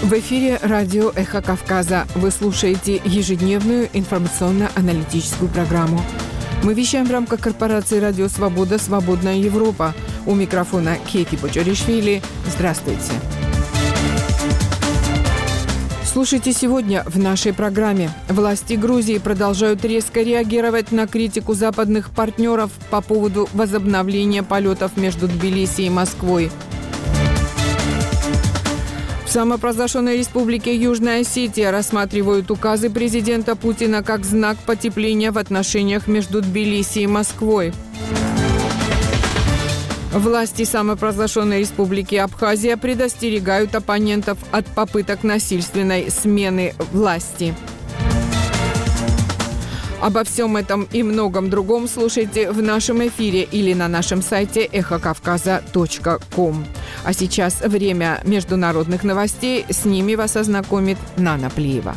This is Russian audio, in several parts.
В эфире радио «Эхо Кавказа». Вы слушаете ежедневную информационно-аналитическую программу. Мы вещаем в рамках корпорации «Радио Свобода. Свободная Европа». У микрофона Кейти Бочаришвили. Здравствуйте. Слушайте сегодня в нашей программе. Власти Грузии продолжают резко реагировать на критику западных партнеров по поводу возобновления полетов между Тбилиси и Москвой. В самопровозглашенной республике Южная Осетия рассматривают указы президента Путина как знак потепления в отношениях между Тбилиси и Москвой. Власти самопровозглашенной республики Абхазия предостерегают оппонентов от попыток насильственной смены власти. Обо всем этом и многом другом слушайте в нашем эфире или на нашем сайте эхокавказа.ком. А сейчас время международных новостей. С ними вас ознакомит Нана Плиева.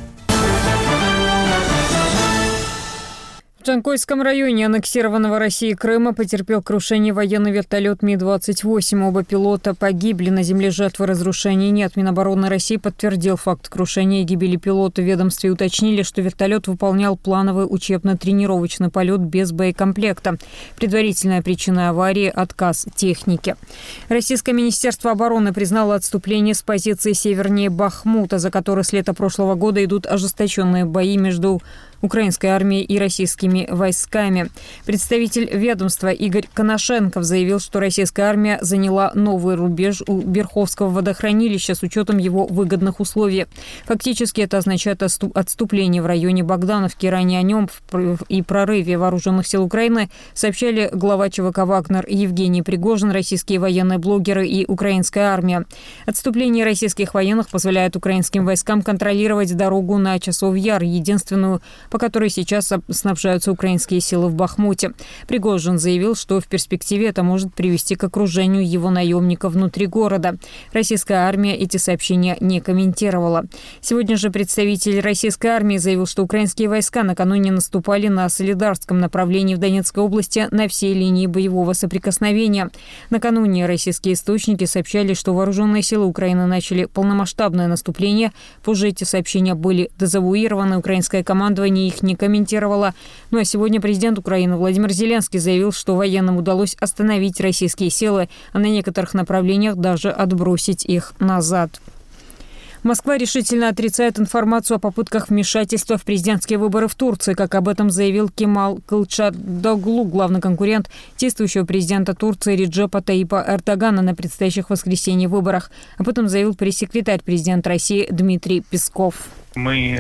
В Джанкойском районе аннексированного Россией Крыма потерпел крушение военный вертолет Ми-28. Оба пилота погибли. На земле жертвы разрушений нет. Минобороны России подтвердил факт крушения и гибели пилота. В ведомстве уточнили, что вертолет выполнял плановый учебно-тренировочный полет без боекомплекта. Предварительная причина аварии – отказ техники. Российское министерство обороны признало отступление с позиции севернее Бахмута, за которой с лета прошлого года идут ожесточенные бои между украинской армией и российскими войсками. Представитель ведомства Игорь Коношенков заявил, что российская армия заняла новый рубеж у Берховского водохранилища с учетом его выгодных условий. Фактически это означает отступление в районе Богдановки. Ранее о нем и прорыве вооруженных сил Украины сообщали глава ЧВК «Вагнер» Евгений Пригожин, российские военные блогеры и украинская армия. Отступление российских военных позволяет украинским войскам контролировать дорогу на Часов-Яр, единственную, по которой сейчас снабжаются украинские силы в Бахмуте. Пригожин заявил, что в перспективе это может привести к окружению его наемников внутри города. Российская армия эти сообщения не комментировала. Сегодня же представитель российской армии заявил, что украинские войска накануне наступали на Солидарском направлении в Донецкой области на всей линии боевого соприкосновения. Накануне российские источники сообщали, что вооруженные силы Украины начали полномасштабное наступление. Позже эти сообщения были дезавуированы. Украинское командование их не комментировала. Ну а сегодня президент Украины Владимир Зеленский заявил, что военным удалось остановить российские силы, а на некоторых направлениях даже отбросить их назад. Москва решительно отрицает информацию о попытках вмешательства в президентские выборы в Турции, как об этом заявил Кемал Кылычдароглу, главный конкурент действующего президента Турции Реджепа Таyyипа Эрдогана на предстоящих в воскресенье выборах. Об этом заявил пресс-секретарь президента России Дмитрий Песков. Мы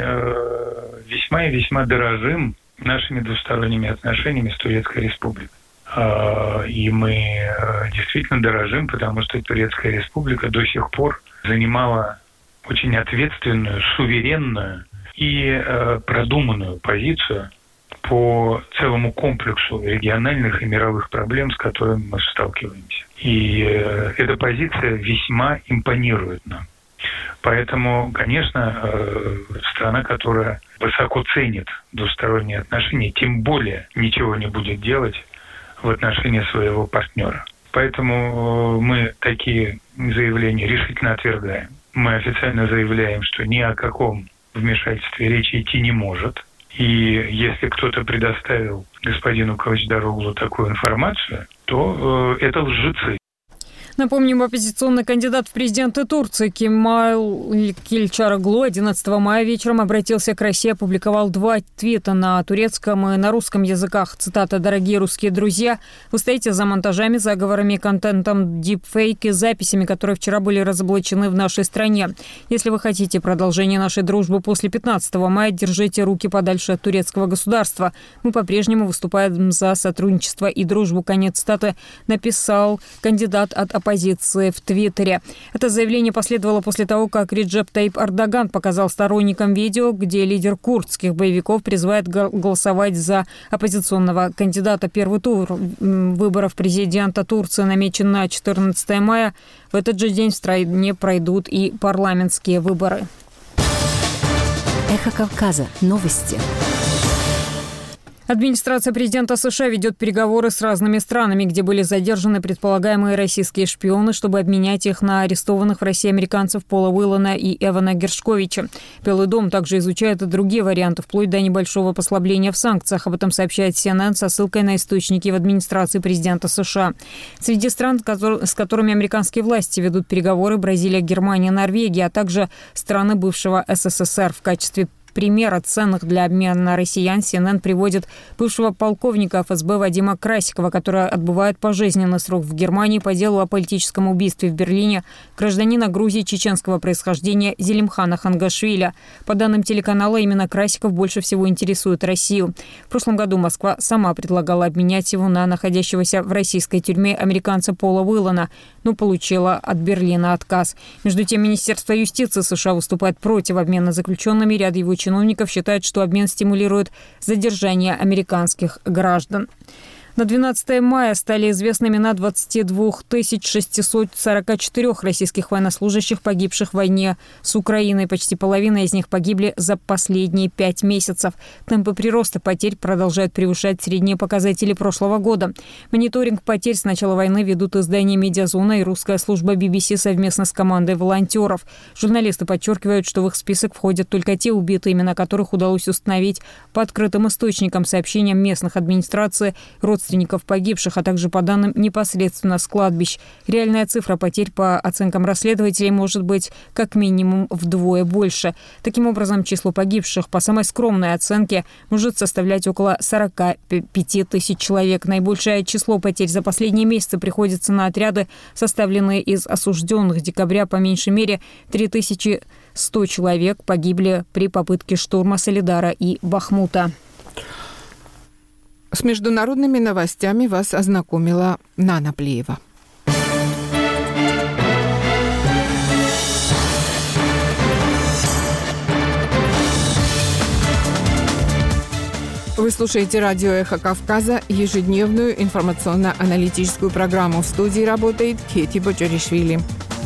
весьма и весьма дорожим нашими двусторонними отношениями с Турецкой Республикой. И мы действительно дорожим, потому что Турецкая Республика до сих пор занимала очень ответственную, суверенную и продуманную позицию по целому комплексу региональных и мировых проблем, с которыми мы сталкиваемся. И эта позиция весьма импонирует нам. Поэтому, конечно, страна, которая высоко ценит двусторонние отношения, тем более ничего не будет делать в отношении своего партнера. Поэтому мы такие заявления решительно отвергаем. Мы официально заявляем, что ни о каком вмешательстве речи идти не может. И если кто-то предоставил господину Кылычдароглу такую информацию, то это лжецы. Напомним, оппозиционный кандидат в президенты Турции Кемал Кылычдароглу 11 мая вечером обратился к России, опубликовал 2 твита на турецком и на русском языках. Цитата: «Дорогие русские друзья, вы стоите за монтажами, заговорами, контентом, дипфейки, записями, которые вчера были разоблачены в нашей стране. Если вы хотите продолжения нашей дружбы после 15 мая, держите руки подальше от турецкого государства. Мы по-прежнему выступаем за сотрудничество и дружбу». Конец цитаты написал кандидат от оппозиции в Твиттере. Это заявление последовало после того, как Реджеп Таyyip Эрдоган показал сторонникам видео, где лидер курдских боевиков призывает голосовать за оппозиционного кандидата. Первый тур выборов президента Турции намечен на 14 мая. В этот же день в стране пройдут и парламентские выборы. Эхо Кавказа. Новости. Администрация президента США ведет переговоры с разными странами, где были задержаны предполагаемые российские шпионы, чтобы обменять их на арестованных в России американцев Пола Уиллана и Эвана Гершковича. Белый дом также изучает и другие варианты, вплоть до небольшого послабления в санкциях. Об этом сообщает CNN со ссылкой на источники в администрации президента США. Среди стран, с которыми американские власти ведут переговоры, Бразилия, Германия, Норвегия, а также страны бывшего СССР. В качестве примера ценных для обмена россиян CNN приводит бывшего полковника ФСБ Вадима Красикова, который отбывает пожизненный срок в Германии по делу о политическом убийстве в Берлине гражданина Грузии чеченского происхождения Зелимхана Хангашвили. По данным телеканала, именно Красиков больше всего интересует Россию. В прошлом году Москва сама предлагала обменять его на находящегося в российской тюрьме американца Пола Уиллана, но получила от Берлина отказ. Между тем, Министерство юстиции США выступает против обмена заключенными. Ряд его чиновников считают, что обмен стимулирует задержание американских граждан. На 12 мая стали известны имена 22 644 российских военнослужащих, погибших в войне с Украиной. Почти половина из них погибли за последние 5 месяцев. Темпы прироста потерь продолжают превышать средние показатели прошлого года. Мониторинг потерь с начала войны ведут издание «Медиазона» и русская служба BBC совместно с командой волонтеров. Журналисты подчеркивают, что в их список входят только те убитые, имена которых удалось установить по открытым источникам, сообщениям местных администраций, родственников погибших, а также по данным непосредственно с кладбищ. Реальная цифра потерь, по оценкам расследователей, может быть как минимум вдвое больше. Таким образом, число погибших, по самой скромной оценке, может составлять около 45 тысяч человек. Наибольшее число потерь за последние месяцы приходится на отряды, составленные из осужденных. Декабря по меньшей мере 3100 человек погибли при попытке штурма Солидара и Бахмута. С международными новостями вас ознакомила Нана Плеева. Вы слушаете радио «Эхо Кавказа», ежедневную информационно-аналитическую программу. В студии работает Кети Бочаришвили.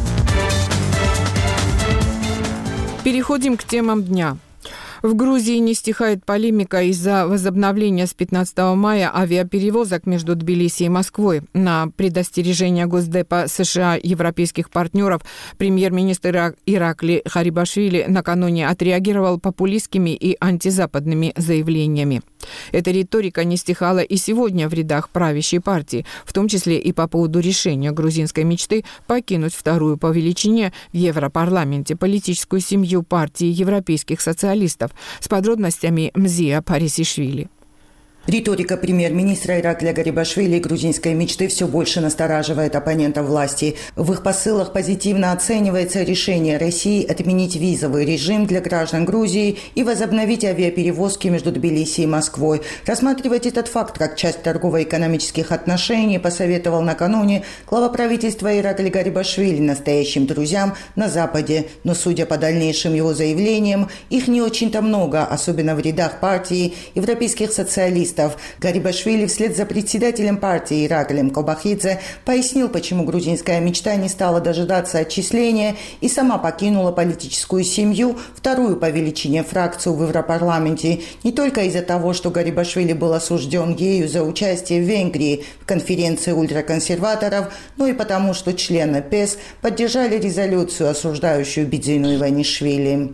Переходим к темам дня. В Грузии не стихает полемика из-за возобновления с 15 мая авиаперевозок между Тбилиси и Москвой. На предостережение Госдепа США европейских партнеров премьер-министр Иракли Гарибашвили накануне отреагировал популистскими и антизападными заявлениями. Эта риторика не стихала и сегодня в рядах правящей партии, в том числе и по поводу решения грузинской мечты покинуть вторую по величине в Европарламенте политическую семью партии европейских социалистов. С подробностями Мзия Парисишвили. Риторика премьер-министра Иракля Гарибашвили и грузинской мечты все больше настораживает оппонентов власти. В их посылах позитивно оценивается решение России отменить визовый режим для граждан Грузии и возобновить авиаперевозки между Тбилиси и Москвой. Рассматривать этот факт как часть торгово-экономических отношений посоветовал накануне глава правительства Иракля Гарибашвили настоящим друзьям на Западе. Но, судя по дальнейшим его заявлениям, их не очень-то много, особенно в рядах партии европейских социалистов. Гарибашвили вслед за председателем партии Ираклием Кобахидзе пояснил, почему грузинская мечта не стала дожидаться отчисления и сама покинула политическую семью, вторую по величине фракцию в Европарламенте, не только из-за того, что Гарибашвили был осужден ею за участие в Венгрии в конференции ультраконсерваторов, но и потому, что члены ПЕС поддержали резолюцию, осуждающую Бидзину Иванишвили.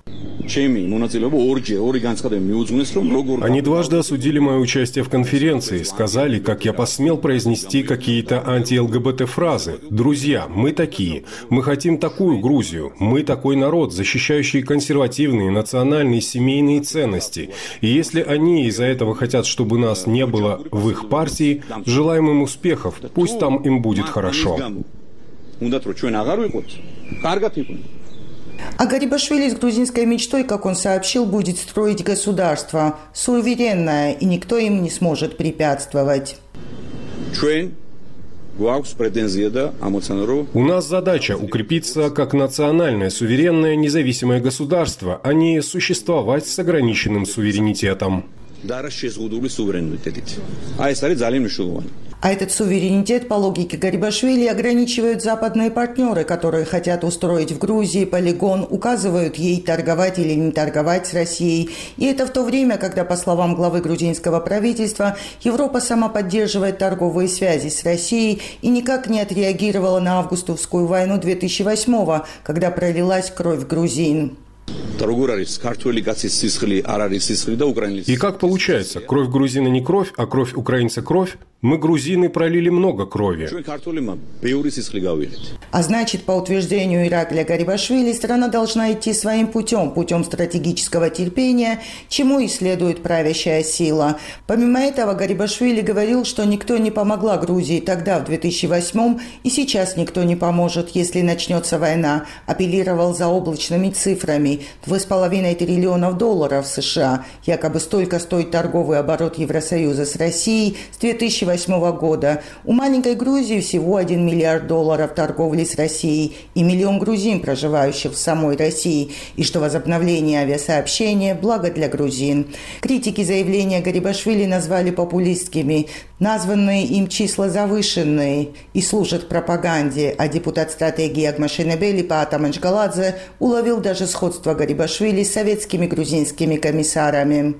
Они дважды осудили мое участие в конференции, сказали, как я посмел произнести какие-то анти-ЛГБТ фразы. Друзья, мы такие. Мы хотим такую Грузию. Мы такой народ, защищающий консервативные, национальные, семейные ценности. И если они из-за этого хотят, чтобы нас не было в их партии, желаем им успехов. Пусть там им будет хорошо. А Гарибашвили с грузинской мечтой, как он сообщил, будет строить государство суверенное, и никто им не сможет препятствовать. У нас задача укрепиться как национальное, суверенное, независимое государство, а не существовать с ограниченным суверенитетом. А этот суверенитет, по логике Гарибашвили, ограничивают западные партнеры, которые хотят устроить в Грузии полигон, указывают ей торговать или не торговать с Россией. И это в то время, когда, по словам главы грузинского правительства, Европа сама поддерживает торговые связи с Россией и никак не отреагировала на августовскую войну 2008-го, когда пролилась кровь грузин. И как получается, кровь грузина не кровь, а кровь украинца кровь? Мы, грузины, пролили много крови. А значит, по утверждению Иракля Гарибашвили, страна должна идти своим путем стратегического терпения, чему и следует правящая сила. Помимо этого, Гарибашвили говорил, что никто не помогла Грузии тогда, в 2008-м, и сейчас никто не поможет, если начнется война. Апеллировал заоблачными цифрами. $2,5 триллиона США. Якобы столько стоит торговый оборот Евросоюза с Россией с 2008 года. У маленькой Грузии всего $1 миллиард торговли с Россией и 1 миллион грузин, проживающих в самой России, и что возобновление авиасообщения – благо для грузин. Критики заявления Гарибашвили назвали популистскими. Названные им числа завышенные и служат пропаганде, а депутат стратегии Агмашенебели Паата Манчгаладзе уловил даже сходство Гарибашвили с советскими грузинскими комиссарами.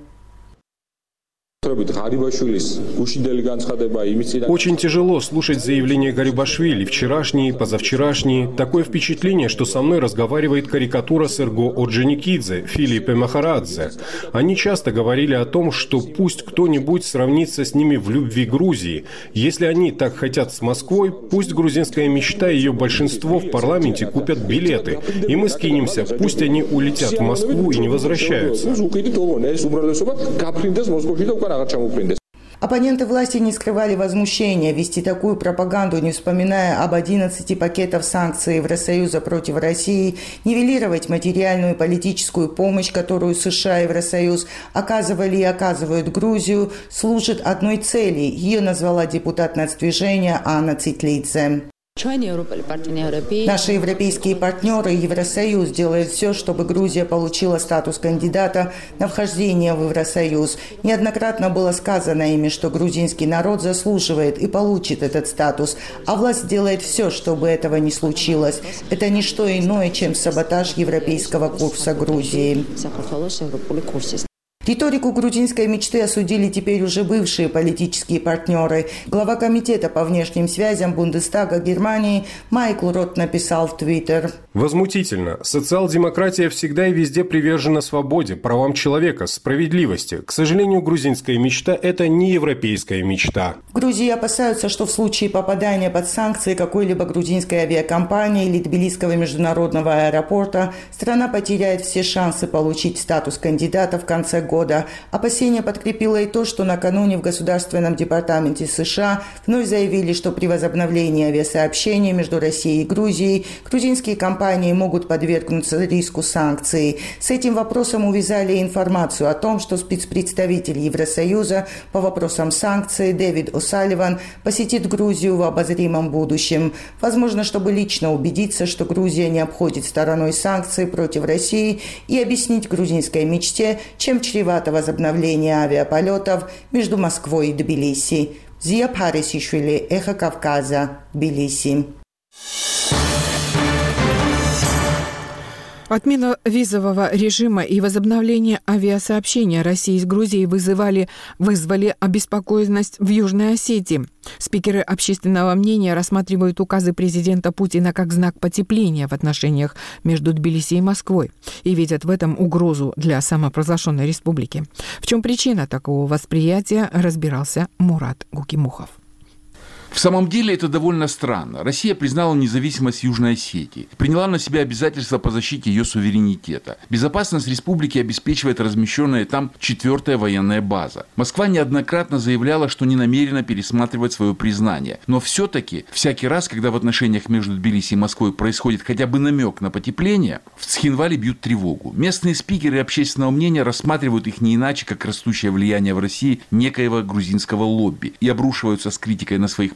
Очень тяжело слушать заявления Гарибашвили, вчерашние и позавчерашние. Такое впечатление, что со мной разговаривает карикатура Серго Орджоникидзе, Филиппе Махарадзе. Они часто говорили о том, что пусть кто-нибудь сравнится с ними в любви Грузии. Если они так хотят с Москвой, пусть грузинская мечта и ее большинство в парламенте купят билеты. И мы скинемся, пусть они улетят в Москву и не возвращаются. Оппоненты власти не скрывали возмущения вести такую пропаганду, не вспоминая об 11 пакетах санкций Евросоюза против России, нивелировать материальную и политическую помощь, которую США и Евросоюз оказывали и оказывают Грузию, служит одной цели. Ее назвала депутат нацдвижения Анна Цитлидзе. Наши европейские партнеры и Евросоюз делают все, чтобы Грузия получила статус кандидата на вхождение в Евросоюз. Неоднократно было сказано ими, что грузинский народ заслуживает и получит этот статус, а власть делает все, чтобы этого не случилось. Это не что иное, чем саботаж европейского курса Грузии. Риторику грузинской мечты осудили теперь уже бывшие политические партнеры. Глава комитета по внешним связям Бундестага Германии Майкл Рот написал в Твиттер: «Возмутительно. Социал-демократия всегда и везде привержена свободе, правам человека, справедливости. К сожалению, грузинская мечта – это не европейская мечта». В Грузии опасаются, что в случае попадания под санкции какой-либо грузинской авиакомпании или Тбилисского международного аэропорта страна потеряет все шансы получить статус кандидата в конце года. Опасения подкрепило и то, что накануне в Государственном департаменте США вновь заявили, что при возобновлении авиасообщения между Россией и Грузией грузинские компании могут подвергнуться риску санкций. С этим вопросом увязали информацию о том, что спецпредставитель Евросоюза по вопросам санкций Дэвид О'Салливан посетит Грузию в обозримом будущем. Возможно, чтобы лично убедиться, что Грузия не обходит стороной санкции против России и объяснить грузинской мечте, чем чревато возобновление авиаполетов между Москвой и Тбилиси. Зия Парисишвили, Эхо Кавказа, Тбилиси. Отмена визового режима и возобновление авиасообщения России с Грузией вызвали обеспокоенность в Южной Осетии. Спикеры общественного мнения рассматривают указы президента Путина как знак потепления в отношениях между Тбилиси и Москвой и видят в этом угрозу для самопровозглашенной республики. В чем причина такого восприятия, разбирался Мурат Гукимухов. В самом деле это довольно странно. Россия признала независимость Южной Осетии, приняла на себя обязательства по защите ее суверенитета. Безопасность республики обеспечивает размещенная там 4-я военная база. Москва неоднократно заявляла, что не намерена пересматривать свое признание. Но все-таки всякий раз, когда в отношениях между Тбилиси и Москвой происходит хотя бы намек на потепление, в Цхинвале бьют тревогу. Местные спикеры общественного мнения рассматривают их не иначе, как растущее влияние в России некоего грузинского лобби и обрушиваются с критикой на своих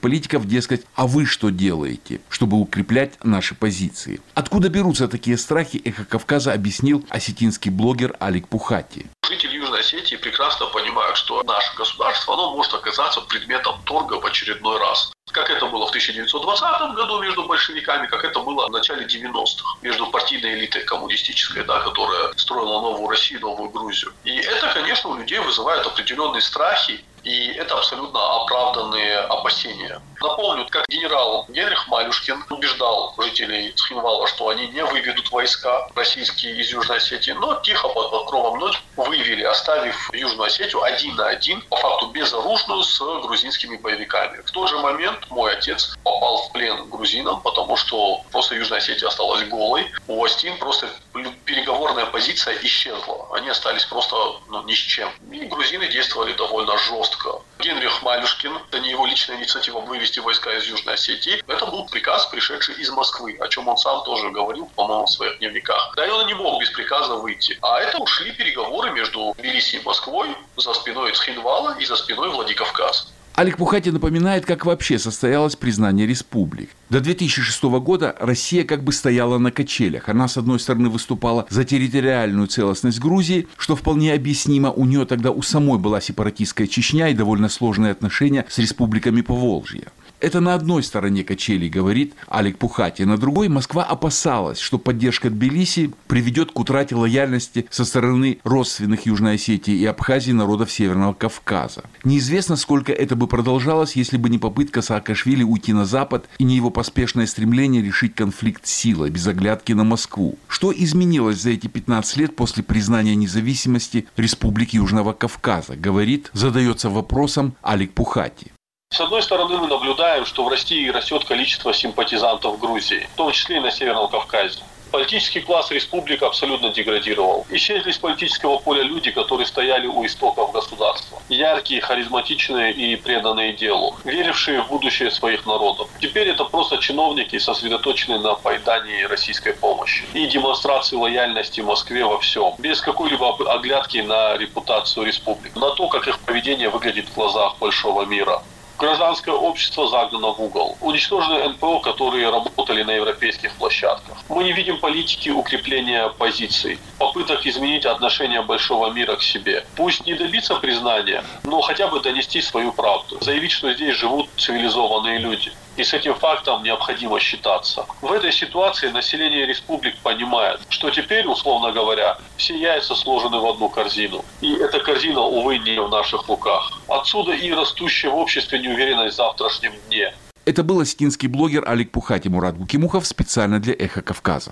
политиков, дескать, а вы что делаете, чтобы укреплять наши позиции? Откуда берутся такие страхи, «Эхо Кавказа» объяснил осетинский блогер Алик Пухати. Жители Южной Осетии прекрасно понимают, что наше государство оно может оказаться предметом торга в очередной раз. Как это было в 1920 году между большевиками, как это было в начале 90-х между партийной элитой коммунистической, которая строила новую Россию, новую Грузию. И это, конечно, у людей вызывает определенные страхи, и это абсолютно оправданные опасения. Напомню, как генерал Генрих Малюшкин убеждал жителей Цхинвала, что они не выведут войска российские из Южной Осетии, но тихо под покровом ночи вывели, оставив Южную Осетию один на один, по факту безоружную, с грузинскими боевиками. В тот же момент мой отец попал в плен грузинам, потому что просто Южная Осетия осталась голой. У Остин просто переговорная позиция исчезла. Они остались просто ни с чем. И грузины действовали довольно жестко. Генрих Малюшкин, это не его личная инициатива вывести войска из Южной Осетии, это был приказ, пришедший из Москвы, о чем он сам тоже говорил, по-моему, в своих дневниках. Да и он не мог без приказа выйти. А это ушли переговоры между Тбилиси и Москвой за спиной Цхинвала и за спиной Владикавказ. Алик Пухати напоминает, как вообще состоялось признание республик. До 2006 года Россия как бы стояла на качелях. Она, с одной стороны, выступала за территориальную целостность Грузии, что вполне объяснимо. У нее тогда у самой была сепаратистская Чечня и довольно сложные отношения с республиками Поволжья. Это на одной стороне качелей, говорит Алик Пухати. На другой Москва опасалась, что поддержка Тбилиси приведет к утрате лояльности со стороны родственных Южной Осетии и Абхазии народов Северного Кавказа. Неизвестно, сколько это бы продолжалось, если бы не попытка Саакашвили уйти на Запад и не его поспешное стремление решить конфликт силой, без оглядки на Москву. Что изменилось за эти 15 лет после признания независимости Республик Южного Кавказа, говорит, задается вопросом Алик Пухати. С одной стороны, мы наблюдаем, что в России растет количество симпатизантов Грузии, в том числе и на Северном Кавказе. Политический класс республик абсолютно деградировал. Исчезли с политического поля люди, которые стояли у истоков государства. Яркие, харизматичные и преданные делу, верившие в будущее своих народов. Теперь это просто чиновники, сосредоточенные на поедании российской помощи и демонстрации лояльности Москве во всем, без какой-либо оглядки на репутацию республик, на то, как их поведение выглядит в глазах большого мира. Гражданское общество загнано в угол. Уничтожены НПО, которые работали на европейских площадках. Мы не видим политики укрепления позиций, попыток изменить отношение большого мира к себе. Пусть не добиться признания, но хотя бы донести свою правду. Заявить, что здесь живут цивилизованные люди. И с этим фактом необходимо считаться. В этой ситуации население республик понимает, что теперь, условно говоря, все яйца сложены в одну корзину. И эта корзина, увы, не в наших руках. Отсюда и растущая в обществе неуверенность в завтрашнем дне. Это был осетинский блогер Алик Пухати. Мурат Гукимухов специально для «Эхо Кавказа».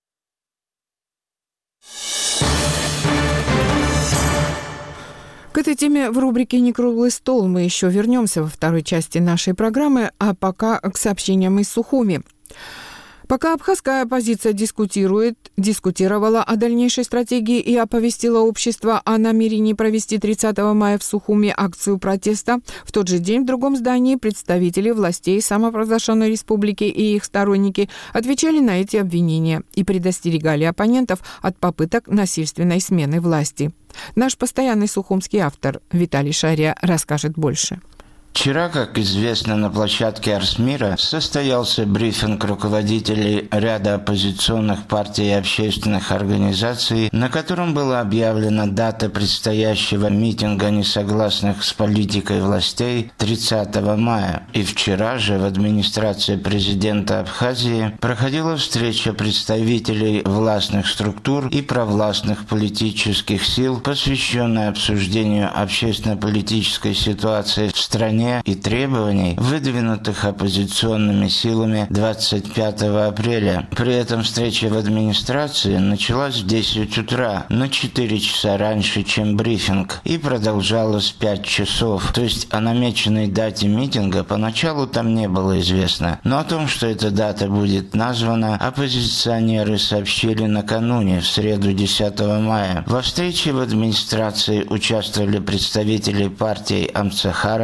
К этой теме в рубрике «Не круглый стол» мы еще вернемся во второй части нашей программы, а пока к сообщениям из Сухуми. Пока абхазская оппозиция дискутировала о дальнейшей стратегии и оповестила общество о намерении провести 30 мая в Сухуми акцию протеста, в тот же день в другом здании представители властей самопровозглашенной республики и их сторонники отвечали на эти обвинения и предостерегали оппонентов от попыток насильственной смены власти. Наш постоянный сухумский автор Виталий Шария расскажет больше. Вчера, как известно, на площадке Арсмира состоялся брифинг руководителей ряда оппозиционных партий и общественных организаций, на котором была объявлена дата предстоящего митинга несогласных с политикой властей 30 мая. И вчера же в администрации президента Абхазии проходила встреча представителей властных структур и провластных политических сил, посвященная обсуждению общественно-политической ситуации в стране и требований, выдвинутых оппозиционными силами 25 апреля. При этом встреча в администрации началась в 10 утра, на 4 часа раньше, чем брифинг, и продолжалась 5 часов. То есть о намеченной дате митинга поначалу там не было известно. Но о том, что эта дата будет названа, оппозиционеры сообщили накануне, в среду 10 мая. Во встрече в администрации участвовали представители партий Амцахара и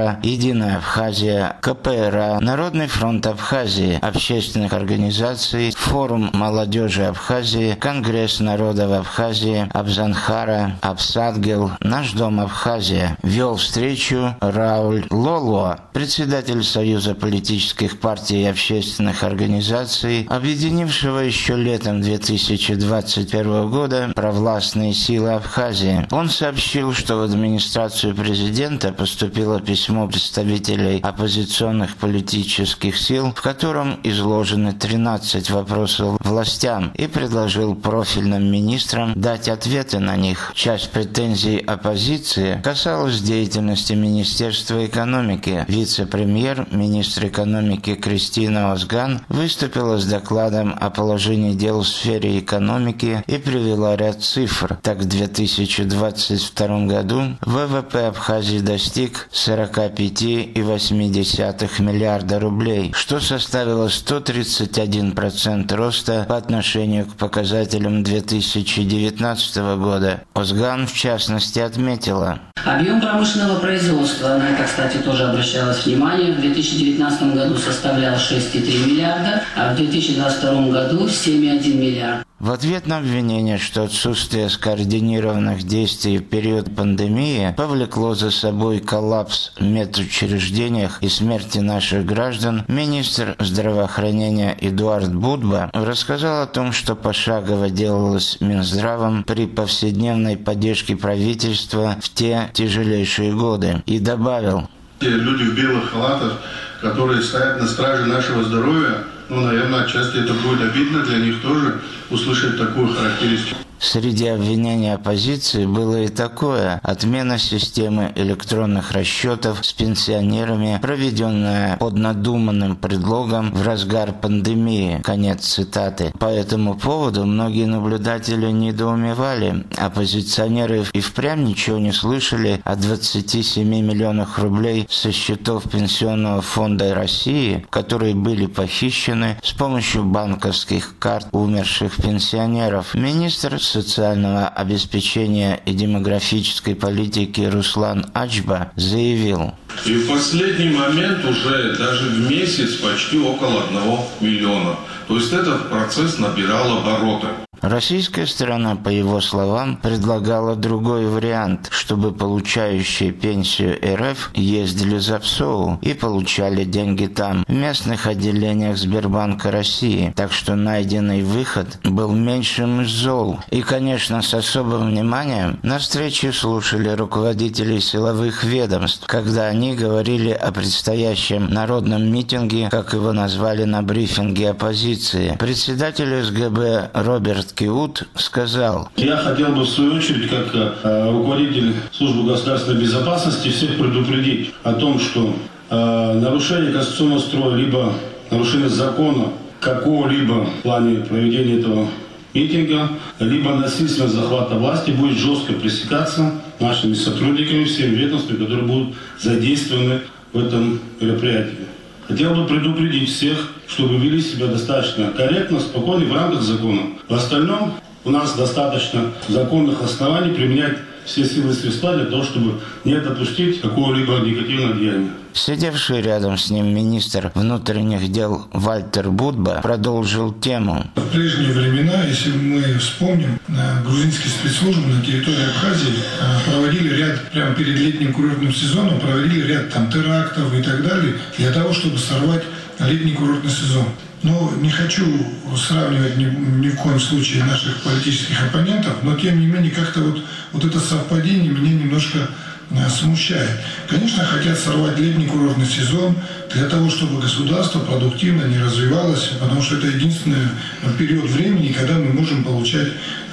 Единая Абхазия, КПРА, Народный фронт Абхазии, общественных организаций, Форум молодежи Абхазии, Конгресс народов Абхазии, Абзанхара, Абсадгел, Наш дом Абхазия. Вел встречу Рауль Лолуа, председатель Союза политических партий и общественных организаций, объединившего еще летом 2021 года провластные силы Абхазии. Он сообщил, что в администрацию президента поступило письмо представителей оппозиционных политических сил, в котором изложены 13 вопросов властям, и предложил профильным министрам дать ответы на них. Часть претензий оппозиции касалась деятельности Министерства экономики. Вице-премьер, министр экономики Кристина Озган выступила с докладом о положении дел в сфере экономики и привела ряд цифр. Так, в 2022 году ВВП Абхазии достиг 45,8 миллиарда рублей, что составило 131% роста по отношению к показателям 2019 года. Озган, в частности, отметила: объем промышленного производства, на это, кстати, тоже обращалось внимание, в 2019 году составлял 6,3 миллиарда, а в 2022 году 7,1 миллиарда. В ответ на обвинение, что отсутствие скоординированных действий в период пандемии повлекло за собой коллапс в медучреждениях и смерти наших граждан, министр здравоохранения Эдуард Будба рассказал о том, что пошагово делалось Минздравом при повседневной поддержке правительства в те тяжелейшие годы, и добавил: люди в белых халатах, которые стоят на страже нашего здоровья, наверное, отчасти это будет обидно для них тоже услышать такую характеристику. Среди обвинений оппозиции было и такое: отмена системы электронных расчетов с пенсионерами, проведенная под надуманным предлогом в разгар пандемии. Конец цитаты. По этому поводу многие наблюдатели недоумевали. Оппозиционеры и впрямь ничего не слышали о 27 миллионах рублей со счетов Пенсионного фонда России, которые были похищены с помощью банковских карт умерших пенсионеров. Министр социального обеспечения и демографической политики Руслан Ачба заявил: и в последний момент уже даже в месяц почти около 1 миллиона. То есть этот процесс набирал обороты. Российская сторона, по его словам, предлагала другой вариант, чтобы получающие пенсию РФ ездили за ПСОУ и получали деньги там, в местных отделениях Сбербанка России. Так что найденный выход был меньшим из зол. И, конечно, с особым вниманием на встрече слушали руководителей силовых ведомств, когда они говорили о предстоящем народном митинге, как его назвали на брифинге оппозиции. Председатель СГБ Роберт Киут сказал: я хотел бы в свою очередь, как руководитель службы государственной безопасности, всех предупредить о том, что нарушение конституционного строя, либо нарушение закона какого-либо в плане проведения этого митинга, либо насильственного захвата власти будет жестко пресекаться нашими сотрудниками, всеми ведомствами, которые будут задействованы в этом мероприятии. Хотел бы предупредить всех, чтобы вели себя достаточно корректно, спокойно в рамках закона. В остальном у нас достаточно законных оснований применять все силы и средства для того, чтобы не допустить какого-либо негативного деяния. Сидевший рядом с ним министр внутренних дел Вальтер Будба продолжил тему. В прежние времена, если мы вспомним, грузинские спецслужбы на территории Абхазии проводили ряд, прямо перед летним курортным сезоном, проводили ряд терактов и так далее, для того, чтобы сорвать летний курортный сезон. Но не хочу сравнивать ни в коем случае наших политических оппонентов, но тем не менее как-то вот это совпадение меня немножко смущает. Конечно, хотят сорвать летний курортный сезон для того, чтобы государство продуктивно не развивалось, потому что это единственный период времени, когда мы можем получать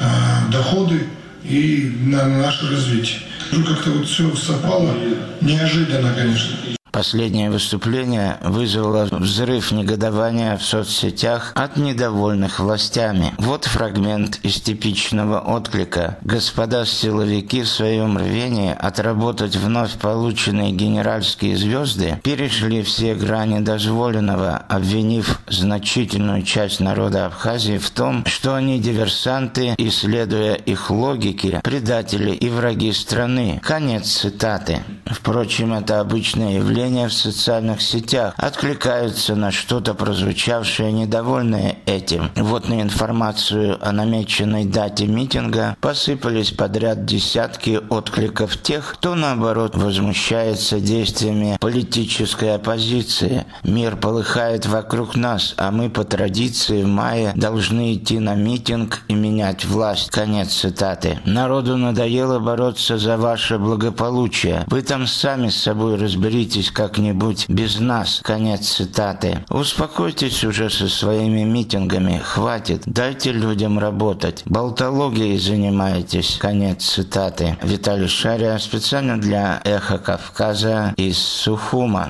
доходы и на наше развитие. Как-то все совпало неожиданно, конечно. Последнее выступление вызвало взрыв негодования в соцсетях от недовольных властями. Вот фрагмент из типичного отклика. Господа силовики в своем рвении отработать вновь полученные генеральские звезды перешли все грани дозволенного, обвинив значительную часть народа Абхазии в том, что они диверсанты и, следуя их логике, предатели и враги страны. Конец цитаты. Впрочем, это обычное явление объявления в социальных сетях, откликаются на что-то прозвучавшее, недовольные этим. Вот на информацию о намеченной дате митинга посыпались подряд десятки откликов тех, кто, наоборот, возмущается действиями политической оппозиции. Мир полыхает вокруг нас, а мы по традиции в мае должны идти на митинг и менять власть. Конец цитаты. Народу надоело бороться за ваше благополучие. Вы там сами с собой разберитесь как-нибудь без нас. Конец цитаты. Успокойтесь уже со своими митингами. Хватит. Дайте людям работать. Болтологией занимаетесь. Конец цитаты. Виталий Шария специально для «Эхо Кавказа» из Сухума.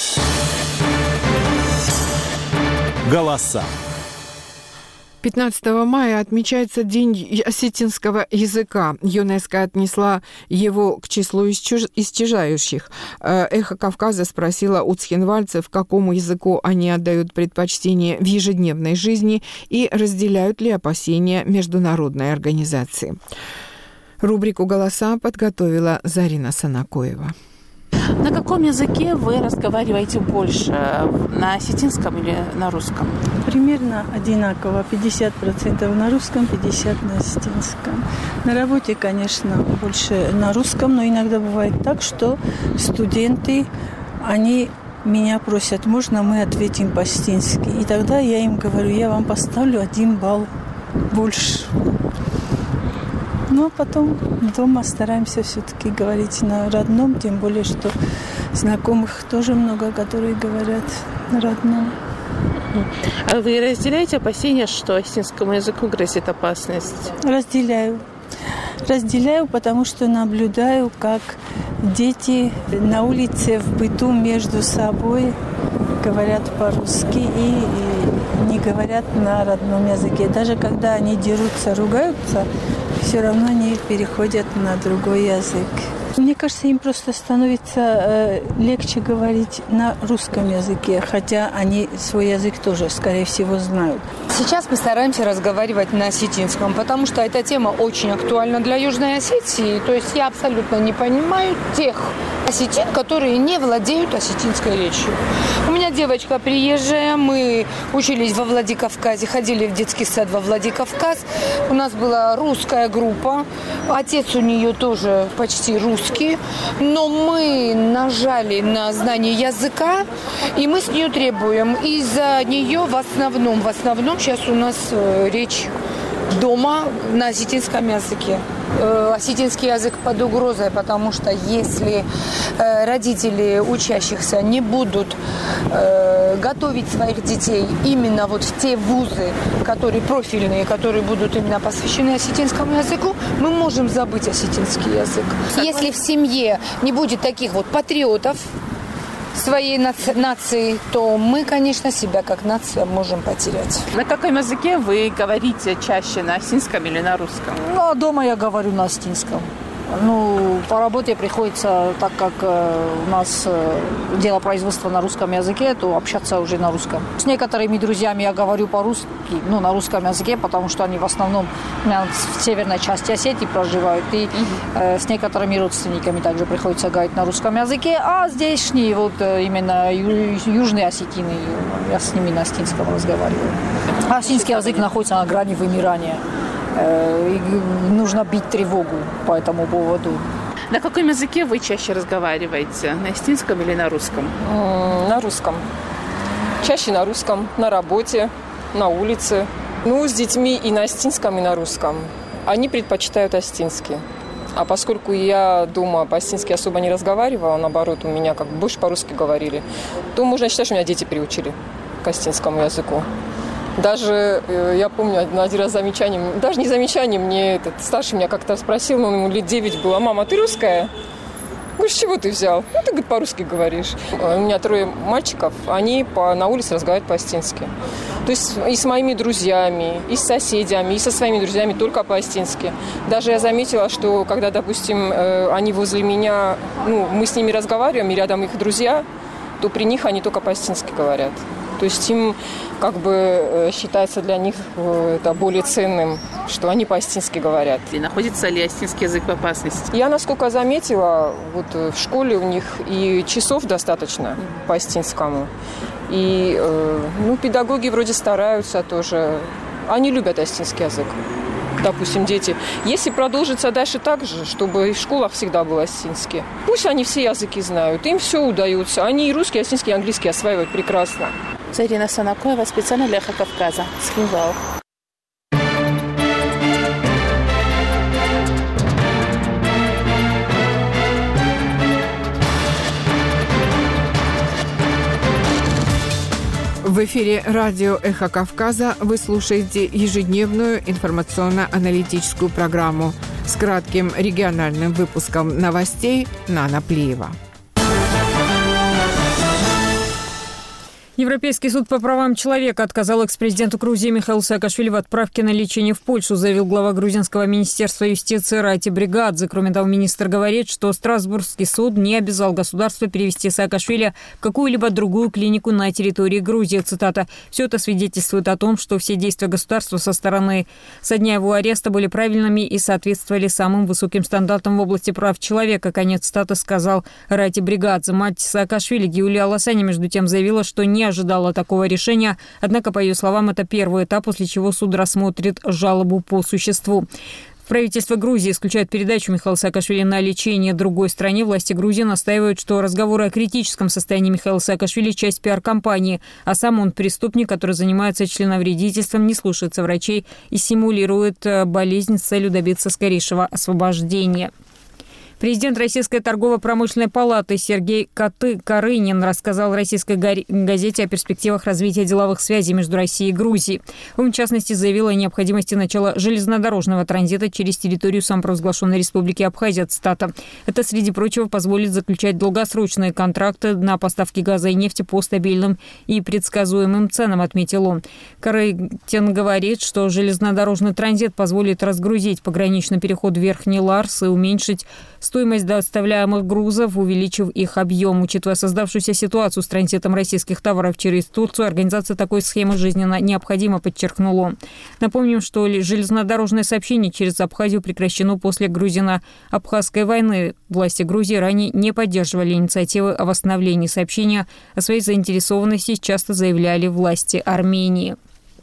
Голоса. 15 мая отмечается День осетинского языка. ЮНЕСКО отнесла его к числу исчезающих. «Эхо Кавказа» спросила у цхинвальцев, какому языку они отдают предпочтение в ежедневной жизни и разделяют ли опасения международной организации. Рубрику «Голоса» подготовила Зарина Санакоева. На каком языке вы разговариваете больше? На осетинском или на русском? Примерно одинаково. 50% на русском, 50% на осетинском. На работе, конечно, больше на русском, но иногда бывает так, что студенты, они меня просят, можно мы ответим по-осетински? И тогда я им говорю, я вам поставлю 1 балл больше. Ну, а потом дома стараемся все-таки говорить на родном, тем более, что знакомых тоже много, которые говорят на родном. А вы разделяете опасения, что осетинскому языку грозит опасность? Разделяю. Разделяю, потому что наблюдаю, как дети на улице в быту между собой говорят по-русски и не говорят на родном языке. Даже когда они дерутся, ругаются, все равно они переходят на другой язык. Мне кажется, им просто становится легче говорить на русском языке, хотя они свой язык тоже, скорее всего, знают. Сейчас мы стараемся разговаривать на осетинском, потому что эта тема очень актуальна для Южной Осетии. То есть я абсолютно не понимаю тех осетин, которые не владеют осетинской речью. У меня девочка приезжая, мы учились во Владикавказе, ходили в детский сад во Владикавказ. У нас была русская группа, отец у нее тоже почти русский, но мы нажали на знание языка, и мы с нее требуем. Из-за нее в основном сейчас у нас речь дома на осетинском языке. Осетинский язык под угрозой, потому что если родители учащихся не будут готовить своих детей именно вот в те вузы, которые профильные, которые будут именно посвящены осетинскому языку, мы можем забыть осетинский язык. Если в семье не будет таких вот патриотов своей нации, то мы, конечно, себя как нация можем потерять. На каком языке вы говорите чаще, на осетинском или на русском? Ну, дома я говорю на осетинском. Ну, по работе приходится, так как у нас дело производства на русском языке, то общаться уже на русском. С некоторыми друзьями я говорю по-русски, на русском языке, потому что они в основном в северной части Осетии проживают. И с некоторыми родственниками также приходится говорить на русском языке. А здешние, вот именно южные осетины, я с ними на осетинском разговариваю. Осетинский язык находится на грани вымирания. И нужно бить тревогу по этому поводу. На каком языке вы чаще разговариваете? На осетинском или на русском? На русском. Чаще на русском, на работе, на улице. С детьми и на осетинском, и на русском. Они предпочитают осетинский. А поскольку я дома по-осетински особо не разговаривала, наоборот, у меня как бы больше по-русски говорили, то можно считать, что меня дети приучили к осетинскому языку. Даже, я помню, один раз замечанием, даже не замечанием, мне старший меня как-то спросил, ему лет 9 было: «Мама, ты русская?» Говорю, с чего ты взял? Ты, говорит, по-русски говоришь. У меня 3 мальчиков, они на улице разговаривают по-осетински. То есть и с моими друзьями, и с соседями, и со своими друзьями только по-осетински. Даже я заметила, что когда, допустим, они возле меня, мы с ними разговариваем, и рядом их друзья, то при них они только по-осетински говорят. То есть им как бы считается для них это более ценным, что они по-остински говорят. И находится ли остинский язык в опасности? Я, насколько заметила, вот в школе у них и часов достаточно по-остинскому. И педагоги вроде стараются тоже. Они любят остинский язык. Допустим, дети. Если продолжится дальше так же, чтобы в школах всегда был остинский, пусть они все языки знают, им все удается. Они и русский, и остинский, и английский осваивают прекрасно. Зарина Санакоева, специально для «Эхо Кавказа», Схинвал. В эфире радио «Эхо Кавказа» вы слушаете ежедневную информационно-аналитическую программу с кратким региональным выпуском новостей Нана Плиева. Европейский суд по правам человека отказал экс-президенту Грузии Михаилу Саакашвили в отправке на лечение в Польшу, заявил глава грузинского министерства юстиции Рати Бригадзе. Кроме того, министр говорит, что Страсбургский суд не обязал государство перевести Саакашвили в какую-либо другую клинику на территории Грузии. Цитата. «Все это свидетельствует о том, что все действия государства со дня его ареста были правильными и соответствовали самым высоким стандартам в области прав человека». Конец цитаты, сказал Рати Бригадзе. Мать Саакашвили Гиулия Аласани, между тем, заявила, что не ожидала такого решения. Однако, по ее словам, это первый этап, после чего суд рассмотрит жалобу по существу. Правительство Грузии исключает передачу Михаила Саакашвили на лечение другой стране. Власти Грузии настаивают, что разговоры о критическом состоянии Михаила Саакашвили – часть пиар-компании, а сам он преступник, который занимается членовредительством, не слушается врачей и симулирует болезнь с целью добиться скорейшего освобождения. Президент Российской торгово-промышленной палаты Сергей Карынин рассказал российской газете о перспективах развития деловых связей между Россией и Грузией. Он, в частности, заявил о необходимости начала железнодорожного транзита через территорию самопровозглашенной Республики Абхазия. Цитата. «Это, среди прочего, позволит заключать долгосрочные контракты на поставки газа и нефти по стабильным и предсказуемым ценам», отметил он. Карынин говорит, что железнодорожный транзит позволит разгрузить пограничный переход Верхний Ларс и уменьшить стоимость доставляемых грузов, увеличив их объем. Учитывая создавшуюся ситуацию с транзитом российских товаров через Турцию, организация такой схемы жизненно необходима, подчеркнул он. Напомним, что железнодорожное сообщение через Абхазию прекращено после грузино-абхазской войны. Власти Грузии ранее не поддерживали инициативы о восстановлении сообщения. О своей заинтересованности часто заявляли власти Армении.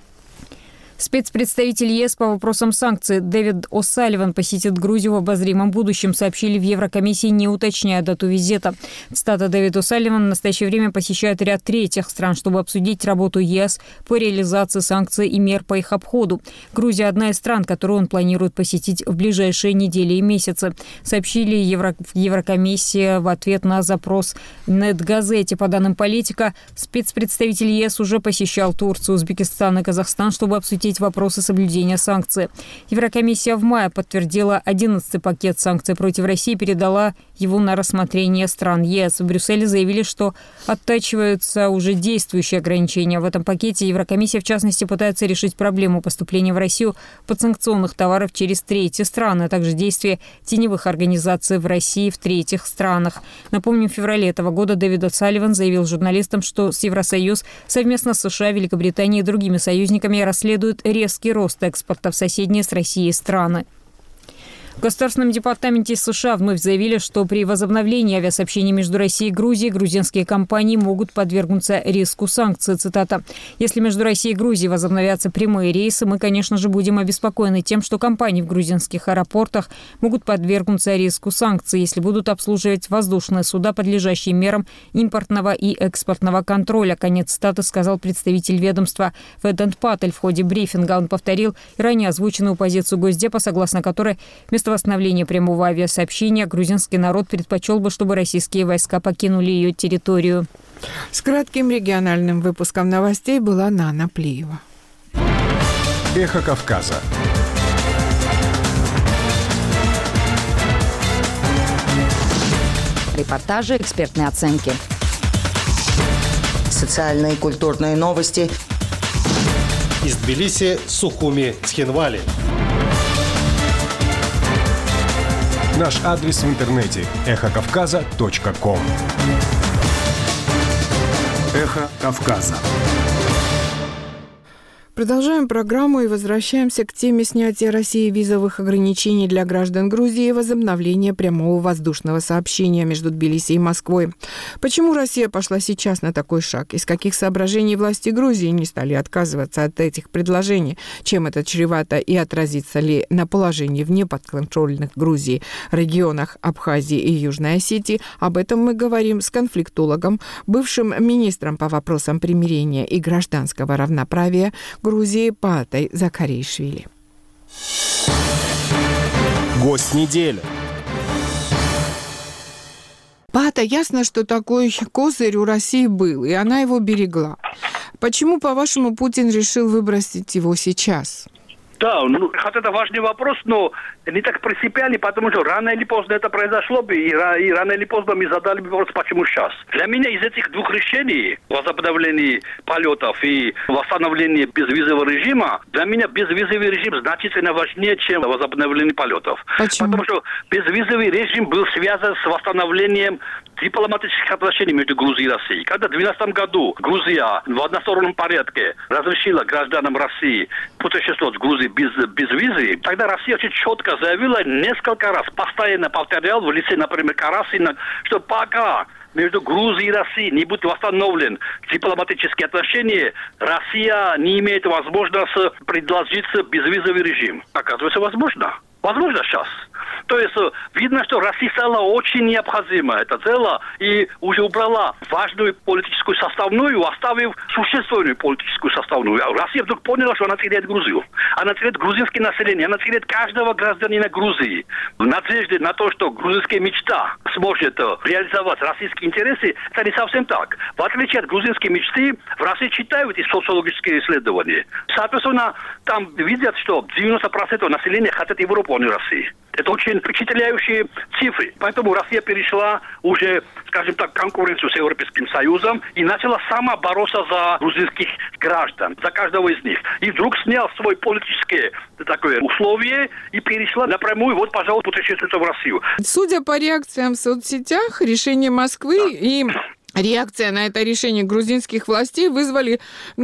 Спецпредставитель ЕС по вопросам санкций Дэвид О'Салливан посетит Грузию в обозримом будущем, сообщили в Еврокомиссии, не уточняя дату визита. Цитата. «Дэвид О'Салливан в настоящее время посещает ряд третьих стран, чтобы обсудить работу ЕС по реализации санкций и мер по их обходу. Грузия – одна из стран, которую он планирует посетить в ближайшие недели и месяцы», сообщили в Еврокомиссии в ответ на запрос Нетгазете. По данным Политика, спецпредставитель ЕС уже посещал Турцию, Узбекистан и Казахстан, чтобы обсудить вопросы соблюдения санкций. Еврокомиссия в мае подтвердила 11-й пакет санкций против России и передала его на рассмотрение стран ЕС. В Брюсселе заявили, что оттачиваются уже действующие ограничения. В этом пакете Еврокомиссия, в частности, пытается решить проблему поступления в Россию подсанкционных товаров через третьи страны, а также действия теневых организаций в России в третьих странах. Напомним, в феврале этого года Дэвид О'Салливан заявил журналистам, что Евросоюз совместно с США, Великобританией и другими союзниками расследует резкий рост экспорта в соседние с Россией страны. В Государственном департаменте США вновь заявили, что при возобновлении авиасообщений между Россией и Грузией грузинские компании могут подвергнуться риску санкций. Цитата. «Если между Россией и Грузией возобновятся прямые рейсы, мы, конечно же, будем обеспокоены тем, что компании в грузинских аэропортах могут подвергнуться риску санкций, если будут обслуживать воздушные суда, подлежащие мерам импортного и экспортного контроля». Конец цитаты, сказал представитель ведомства Ведант Патель в ходе брифинга. Он повторил ранее озвученную позицию Госдепа, согласно которой вместо восстановления прямого авиасообщения грузинский народ предпочел бы, чтобы российские войска покинули ее территорию. С кратким региональным выпуском новостей была Нана Плиева. Эхо Кавказа. Репортажи, экспертные оценки. Социальные и культурные новости. Из Тбилиси, Сухуми, Цхинвали. Наш адрес в интернете – эхокавказа.ком. Эхо Кавказа. Продолжаем программу и возвращаемся к теме снятия России визовых ограничений для граждан Грузии и возобновления прямого воздушного сообщения между Тбилиси и Москвой. Почему Россия пошла сейчас на такой шаг? Из каких соображений власти Грузии не стали отказываться от этих предложений? Чем это чревато и отразится ли на положении в неподконтрольных Грузии регионах Абхазии и Южной Осетии? Об этом мы говорим с конфликтологом, бывшим министром по вопросам примирения и гражданского равноправия Грузии Паатой Закаришвили. Гость недели. Паата, ясно, что такой козырь у России был, и она его берегла. Почему, по-вашему, Путин решил выбросить его сейчас? Да, хотя это важный вопрос, но не так принципиальный, потому что рано или поздно это произошло бы, и рано или поздно мы задали бы вопрос, почему сейчас. Для меня из этих двух решений, возобновления полетов и восстановления безвизового режима, для меня безвизовый режим значительно важнее, чем возобновление полетов. Почему? Потому что безвизовый режим был связан с восстановлением дипломатических отношений между Грузией и Россией. Когда в 2012 году Грузия в одностороннем порядке разрешила гражданам России путешествовать в Грузии без визы, тогда Россия очень четко заявила несколько раз, постоянно повторял в лице, например, Карасина, что пока между Грузией и Россией не будет восстановлен дипломатические отношения, Россия не имеет возможности предложить безвизовый режим. Оказывается, возможно. Возможно, сейчас. То есть видно, что Россия стала очень необходима это дело и уже убрала важную политическую составную, оставив существенную политическую составную. Россия вдруг поняла, что она теряет Грузию. Она теряет грузинское население, она теряет каждого гражданина Грузии. В надежде на то, что грузинская мечта сможет реализовать российские интересы, это не совсем так. В отличие от грузинской мечты, в России читают и социологические исследования. Соответственно, там видят, что 90% населения хотят Европу, а не России. Это очень впечатляющие цифры. Поэтому Россия перешла уже, скажем так, конкуренцию с Европейским Союзом и начала сама бороться за грузинских граждан, за каждого из них. И вдруг снял свои политические такое условие и перешла напрямую, вот, пожалуйста, путешествуйте в Россию. Судя по реакциям в соцсетях, решение Москвы и реакция на это решение грузинских властей вызвали,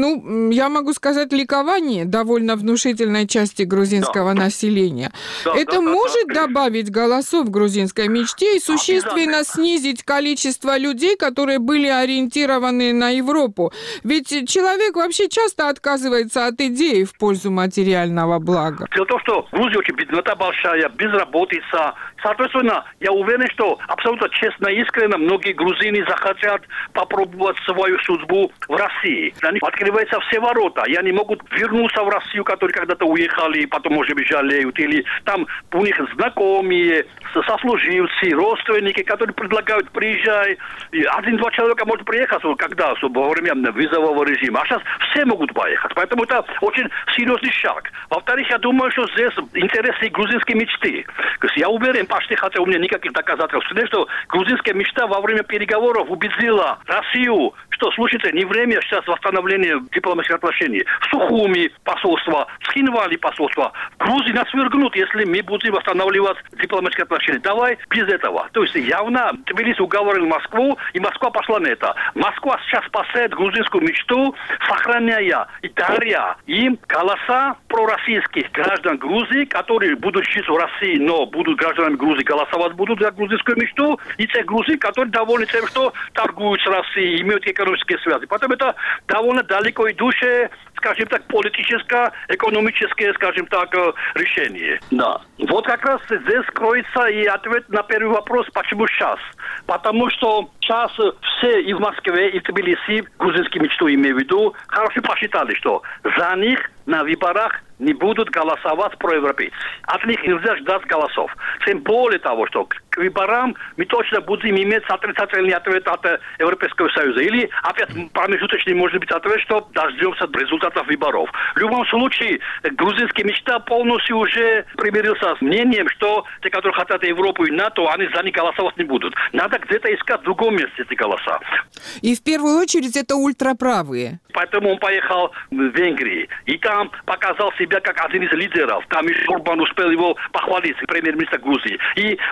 я могу сказать, ликование довольно внушительной части грузинского населения. Это может добавить голосов в грузинской мечте и существенно снизить количество людей, которые были ориентированы на Европу. Ведь человек вообще часто отказывается от идеи в пользу материального блага. Дело в том, что Грузия очень беднота большая, безработица. Соответственно, я уверен, что абсолютно честно и искренне многие грузины захотят попробовать свою судьбу в России. Для них открываются все ворота, и они могут вернуться в Россию, которые когда-то уехали, потом, может быть, жалеют, или там у них знакомые, сослуживцы, родственники, которые предлагают, приезжай. Один-два человека может приехать, когда, во время визового режима, а сейчас все могут поехать. Поэтому это очень серьезный шаг. Во-вторых, я думаю, что здесь интересы грузинской мечты. Я уверен, почти, хотя у меня никаких доказательств нет, что грузинская мечта во время переговоров убедила Россию, что, слушайте, не время сейчас восстановления дипломатических отношений. В Сухуми посольство, в Схинвали посольство. В Грузии нас свергнут, если мы будем восстанавливать дипломатические отношения. Давай без этого. То есть явно Тбилиси уговорил Москву, и Москва пошла на это. Москва сейчас спасает грузинскую мечту, сохраняя и даря им голоса пророссийских граждан Грузии, которые будут жить в России, но будут гражданами Грузии, голосовать будут за грузинскую мечту, и тех грузин, которые довольны тем, что торгуют с Россией, имеют экономические связи. Потом это довольно далеко идущее, скажем так, политическое, экономическое, скажем так, решение. Да. Вот как раз здесь кроется и ответ на первый вопрос, почему сейчас. Потому что сейчас все и в Москве, и в Тбилиси, грузинскую мечту имею в виду, хорошо посчитали, что за них на выборах не будут голосовать проевропейцы. От них нельзя ждать голосов. Тем более того, что к выборам мы точно будем иметь отрицательный ответ от Европейского Союза. Или опять промежуточный может быть ответ, что дождемся результатов выборов. В любом случае, грузинская мечта полностью уже примирился с мнением, что те, которые хотят Европу и НАТО, они за них голосовать не будут. Надо где-то искать в другом месте эти голоса. И в первую очередь это ультраправые. Поэтому он поехал в Венгрию. И там показал себя как один из лидеров. Там еще Орбан успел его похвалить, премьер-министр Грузии. И ультраправые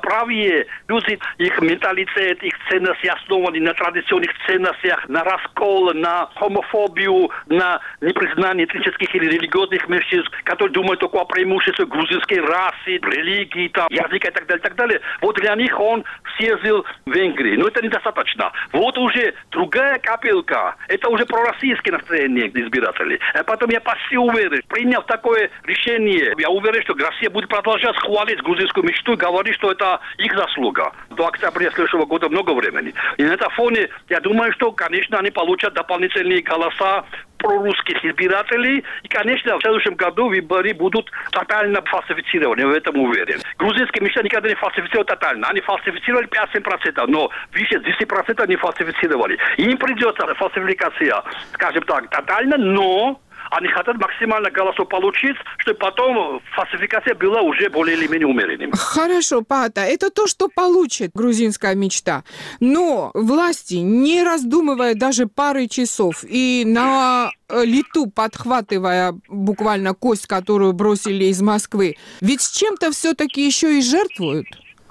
правые люди, их менталитет, их ценности основаны на традиционных ценностях, на раскол, на хомофобию, на непризнание этнических или религиозных меньшинств, которые думают только о преимуществе грузинской расы, религии, там, языка и так далее, и так далее. Вот для них он съездил в Венгрию. Но это недостаточно. Вот уже другая капелька. Это уже пророссийское настроение избирателей. Поэтому я почти уверен, приняв такое решение, я уверен, что Россия будет продолжать хвалить грузинскую мечту и говорить, что это их заслуга. До октября следующего года много времени. И на этом фоне, я думаю, что, конечно, они получат дополнительные голоса прорусских избирателей. И, конечно, в следующем году выборы будут тотально фальсифицированы, в этом уверен. Грузинские мечты никогда не фальсифицировали тотально. Они фальсифицировали 5-7%, но выше 10% не фальсифицировали. Им придется фальсификация, скажем так, тотально, но они хотят максимально голосов получить, чтобы потом фальсификация была уже более или менее умеренной. Хорошо, Паата, это то, что получит грузинская мечта. Но власти, не раздумывая даже пары часов и на лету подхватывая буквально кость, которую бросили из Москвы, ведь с чем-то все-таки еще и жертвуют.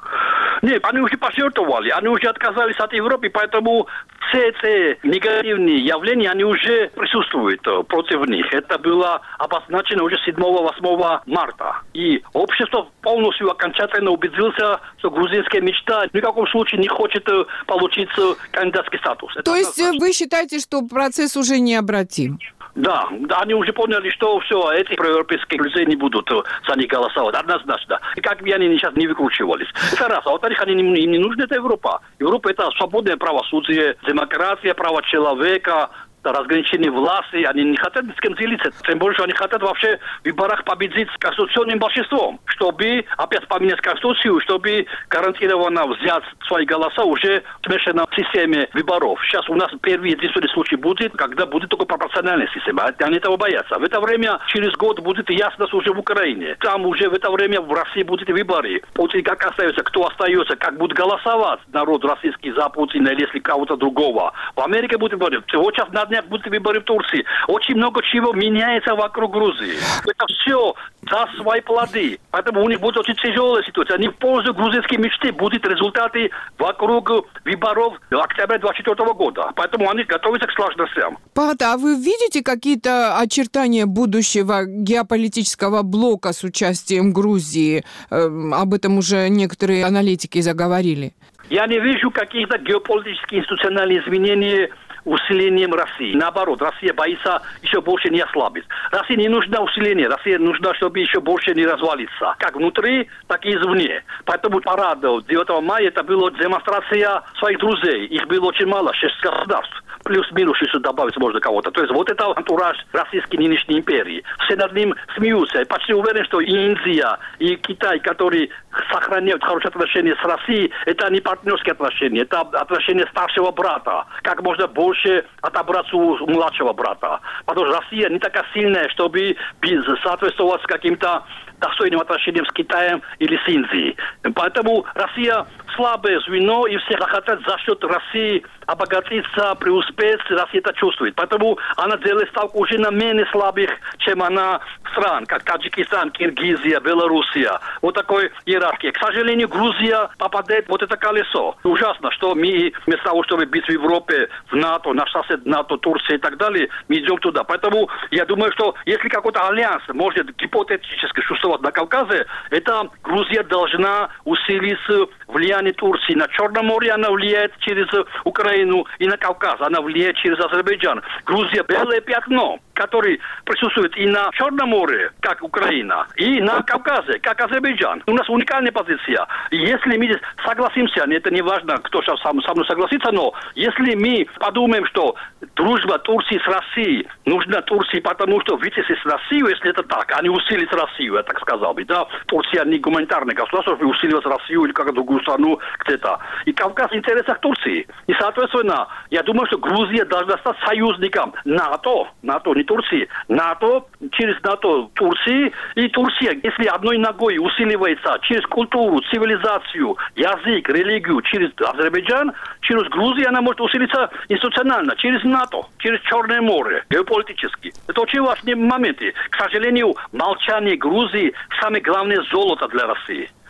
Нет, они уже пожертвовали, они уже отказались от Европы, поэтому все эти негативные явления, они уже присутствуют против них. Это было обозначено уже 7-8 марта. И общество полностью окончательно убедилось, что грузинская мечта ни в каком случае не хочет получить кандидатский статус. То есть вы считаете, что процесс уже необратим? Да, они уже поняли, что все, эти проевропейские люди не будут за них голосовать, однозначно. И как бы они сейчас не выкручивались. Это раз. А во-вторых, им не нужна эта Европа. Европа – это свободное правосудие, демократия, права человека, разграничение власти. Они не хотят ни с кем делиться. Тем более, что они хотят вообще в выборах победить конституционным большинством, чтобы опять поменять конституцию, чтобы гарантированно взять свои голоса уже в смешанной системе выборов. Сейчас у нас первый единственный случай будет, когда будет только пропорциональная система. Они этого боятся. В это время, через год, будет ясность уже в Украине. Там уже в это время в России будут выборы. Путин как остается, кто остается, как будет голосовать народ российский за Путина или если кого-то другого. В Америке будет выборы. Вот сейчас на днях будут выборы в Турции. Очень много чего меняется вокруг Грузии. Это все даст свои плоды. Поэтому у них будет очень тяжелая ситуация. Не в пользу грузинской мечты будут результаты вокруг выборов октября 2024 года. Поэтому они готовятся к сложностям. Паата, а вы видите какие-то очертания будущего геополитического блока с участием Грузии? Об этом уже некоторые аналитики заговорили. Я не вижу каких-то геополитических институциональных изменений усилением России. Наоборот, Россия боится еще больше не ослабить. России не нужно усиление. Россия нужна, чтобы еще больше не развалиться. Как внутри, так и извне. Поэтому парад 9 мая это была демонстрация своих друзей. Их было очень мало, 6 государств. Плюс-минус, если добавить можно кого-то. То есть вот это антураж российской нынешней империи. Все над ним смеются. Я почти уверен, что и Индия, и Китай, которые сохраняют хорошие отношения с Россией, это не партнерские отношения, это отношения старшего брата. Как можно больше отобраться у младшего брата. Потому что Россия не такая сильная, чтобы соответствовать каким-то достойным отношениям с Китаем или с Индией. Поэтому Россия слабое звено, и все хотят за счет России обогатиться, преуспеть. Россия это чувствует. Поэтому она делает ставку уже на менее слабых, чем она стран, как Таджикистан, Киргизия, Белоруссия. Вот такой иерархии. К сожалению, Грузия попадает в вот это колесо. Ужасно, что мы вместо того, чтобы быть в Европе, в НАТО, наш сосед НАТО, Турция и так далее, мы идем туда. Поэтому я думаю, что если какой-то альянс может гипотетически существовать на Кавказе, это Грузия должна усилить влияние Турции. На Черном море она влияет через Украину, и на Кавказ она влияет через Азербайджан. Грузия – белое пятно, которое присутствует и на Черном море, как Украина, и на Кавказе, как Азербайджан. У нас уникальная позиция. И если мы согласимся, это не важно, кто сейчас со мной согласится, но если мы подумаем, что дружба Турции с Россией нужна Турции, потому что вытеснить Россию, если это так, а не усилить Россию, я так сказал бы, да, Турция не гуманитарное государство, чтобы усиливать Россию или какую-то другую страну где-то. И Кавказ в интересах Турции. И, соответственно, я думаю, что Грузия должна стать союзником НАТО, не Турции, НАТО, через НАТО Турции, и Турция, если одной ногой усиливается через культуру, цивилизацию, язык, религию, через Азербайджан, через Грузию она может усилиться институционально, через НАТО, через Черное море, геополитически. Это очень важные моменты. К сожалению, молчание Грузии – самое главное золото для России.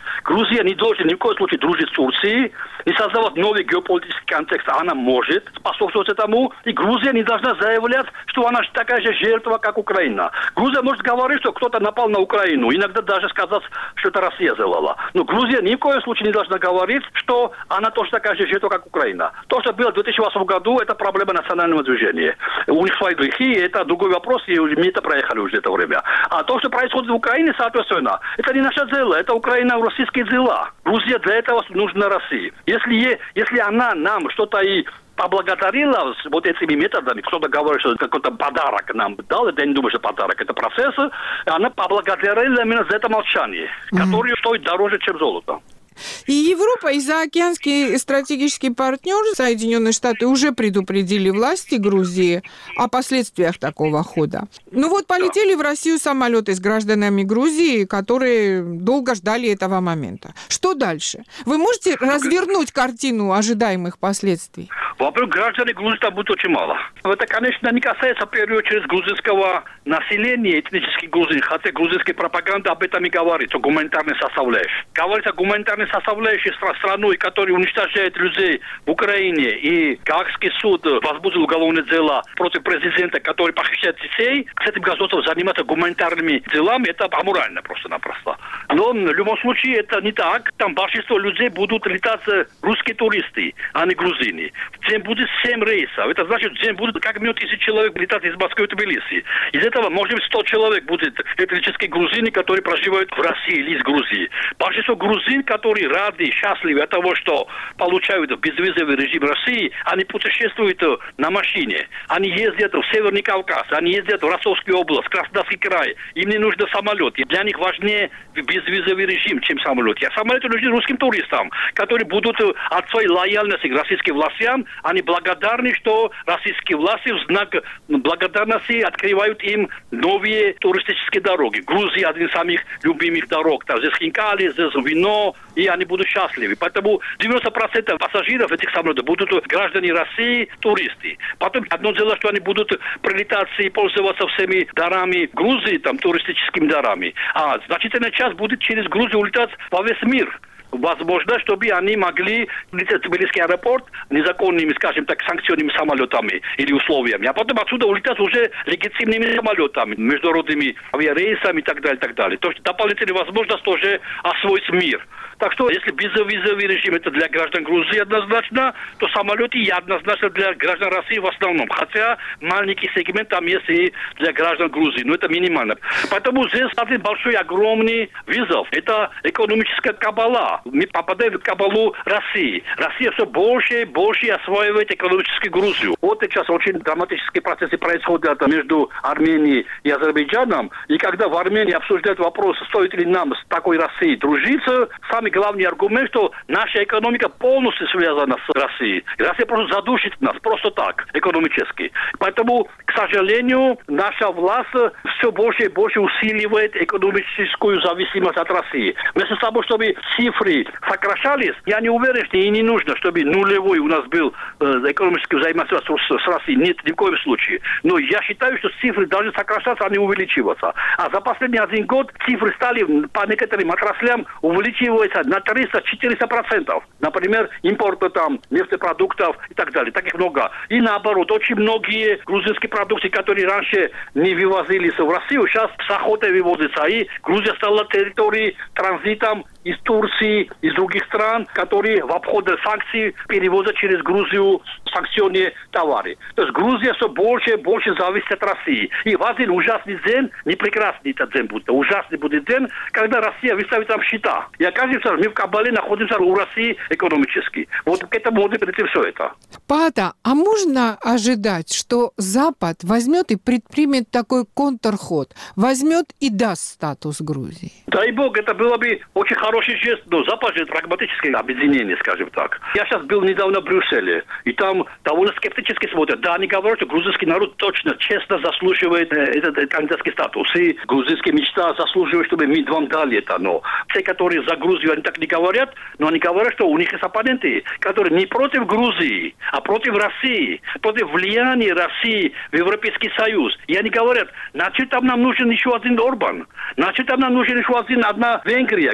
Грузия не должна ни в коем случае дружить с Турцией, не создавать новый геополитический контекст. Она может способствовать этому. И Грузия не должна заявлять, что она такая же жертва, как Украина. Грузия может говорить, что кто-то напал на Украину. Иногда даже сказать, что это Россия сделала. Но Грузия ни в коем случае не должна говорить, что она тоже такая же жертва, как Украина. То, что было в 2008 году, это проблема национального движения. У них свои грехи, это другой вопрос, и мы это проехали уже это время. А то, что происходит в Украине, соответственно, это не наше дело, это Украина, российские дела. Грузия для этого нужна России. Если она нам что-то и поблагодарила вот этими методами, кто-то говорит, что какой-то подарок нам дал, это я не думаю, что подарок, это процесс, она поблагодарила именно за это молчание, которое стоит дороже, чем золото. И Европа, и заокеанский стратегический партнер Соединенные Штаты уже предупредили власти Грузии о последствиях такого хода. Ну вот полетели в Россию самолеты с гражданами Грузии, которые долго ждали этого момента. Что дальше? Вы можете развернуть картину ожидаемых последствий? Во-первых, граждане Грузии там будет очень мало. Это, конечно, не касается в первую очередь грузинского населения, этнических грузин, хотя грузинская пропаганда об этом и говорит, о гуманитарной составляющей. Говорится о гуманитарной составляющей страной, которая уничтожает людей в Украине, и Гаагский суд возбудил уголовное дело против президента, который похищает детей. С этим государством заниматься гуманитарными делами, это аморально просто-напросто. Но в любом случае это не так. Там большинство людей будут летать русские туристы, а не грузины. В день будет 7 рейсов. Это значит, в день будет как минимум 1000 человек летать из Москвы в Тбилиси. Из этого, может быть, 100 человек будет этнические грузины, которые проживают в России или из Грузии. Большинство грузин, которые рады, счастливы от того, что получают безвизовый режим России, они путешествуют на машине. Они ездят в Северный Кавказ, они ездят в Ростовскую область, Краснодарский край. Им не нужен самолет. И для них важнее безвизовый режим, чем самолет. А самолеты нужны русским туристам, которые будут от своей лояльности к российским властям, они благодарны, что российские власти в знак благодарности открывают им новые туристические дороги. Грузия один из самых любимых дорог. Там здесь хинкали, здесь вино, и они будут счастливы. Поэтому 90% пассажиров этих самолетов будут граждане России, туристы. Потом одно дело, что они будут прилетать и пользоваться всеми дарами Грузии, там, туристическими дарами. А значительная часть будет через Грузию улетать во весь мир. Возможно, чтобы они могли лететь в Тбилисский аэропорт незаконными, скажем так, санкционными самолетами или условиями, а потом отсюда улетать уже легитимными самолетами, международными авиарейсами и так далее, так далее. То есть дополнительная возможность тоже освоить мир. Так что, если безвизовый режим это для граждан Грузии однозначно, то самолеты и однозначно для граждан России в основном. Хотя маленький сегмент там есть и для граждан Грузии, но это минимально. Поэтому здесь один большой, огромный вызов. Это экономическая кабала. Мы попадаем в кабалу России. Россия все больше и больше осваивает экономическую Грузию. Вот сейчас очень драматические процессы происходят между Арменией и Азербайджаном. И когда в Армении обсуждают вопрос, стоит ли нам с такой Россией дружиться, самый главный аргумент, что наша экономика полностью связана с Россией. Россия просто задушит нас, просто так, экономически. Поэтому, к сожалению, наша власть все больше и больше усиливает экономическую зависимость от России. Вместо того, чтобы цифры сокращались, я не уверен, что и не нужно, чтобы нулевой у нас был экономический взаимосвязь с Россией. Нет, ни в коем случае. Но я считаю, что цифры должны сокращаться, а не увеличиваться. А за последний 1 год цифры стали по некоторым отраслям увеличиваться на 300-400%. Например, импорта там, нефтепродуктов и так далее. Таких много. И наоборот, очень многие грузинские продукты, которые раньше не вывозились в Россию, сейчас с охотой вывозятся. И Грузия стала территорией транзитом из Турции, из других стран, которые в обход санкций перевозят через Грузию санкционные товары. То есть Грузия все больше и больше зависит от России. И в один ужасный день, не прекрасный этот день будет, ужасный будет день, когда Россия выставит там счета. И окажется, мы в кабале находимся у России экономически. Вот к этому может прийти все это. Паата, а можно ожидать, что Запад возьмет и предпримет такой контрход, возьмет и даст статус Грузии? Дай бог, это было бы очень хороший жест, но Запад же прагматическое объединение, скажем так. Я сейчас был недавно в Брюсселе, и там довольно скептически смотрят. Да, они говорят, что грузинский народ точно, честно заслуживает этот кандидатский статус. И грузинская мечта заслуживает, чтобы мы вам дали это. Но те, которые за Грузию, они так не говорят, но они говорят, что у них есть оппоненты, которые не против Грузии, а против России, против влияния России в Европейский Союз. И они говорят, значит, там нам нужен еще один Орбан, значит, там нам нужен еще одна Венгрия, который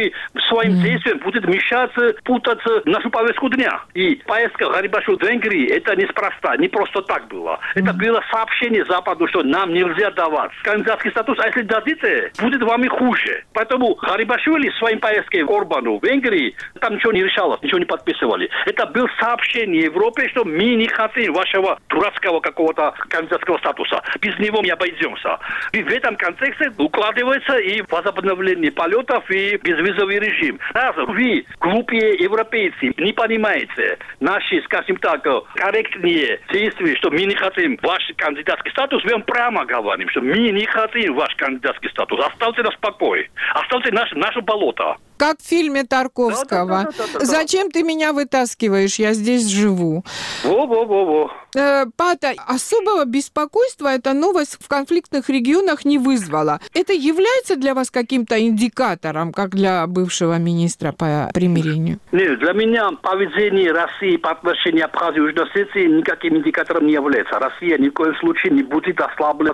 который своим действием будет мешать, путать нашу повестку дня. И поездка Гарибашвили в Венгрии, это неспроста, не просто так было. Это было сообщение Западу, что нам нельзя давать кандидатский статус, а если дадите, будет вам и хуже. Поэтому Гарибашвили своим поездкой к Орбану в Венгрии, там ничего не решалось, ничего не подписывали. Это было сообщение Европе, что мы не хотим вашего дурацкого какого-то кандидатского статуса. Без него не обойдемся. И в этом контексте укладывается и возобновление полетов, и безвизовый режим. Раз вы, глупые европейцы, не понимаете наши, скажем так, корректные действия, что мы не хотим ваш кандидатский статус, мы вам прямо говорим, что мы не хотим ваш кандидатский статус. Оставьте нас в покое. Оставьте наше болото. Как в фильме Тарковского. Да. Зачем ты меня вытаскиваешь? Я здесь живу. Во. Пата, особого беспокойства эта новость в конфликтных регионах не вызвала. Это является для вас каким-то индикатором, как для бывшего министра по примирению? Нет, для меня поведение России по отношению к Абхазии и Южной Осетии никаким индикатором не является. Россия ни в коем случае не будет ослаблять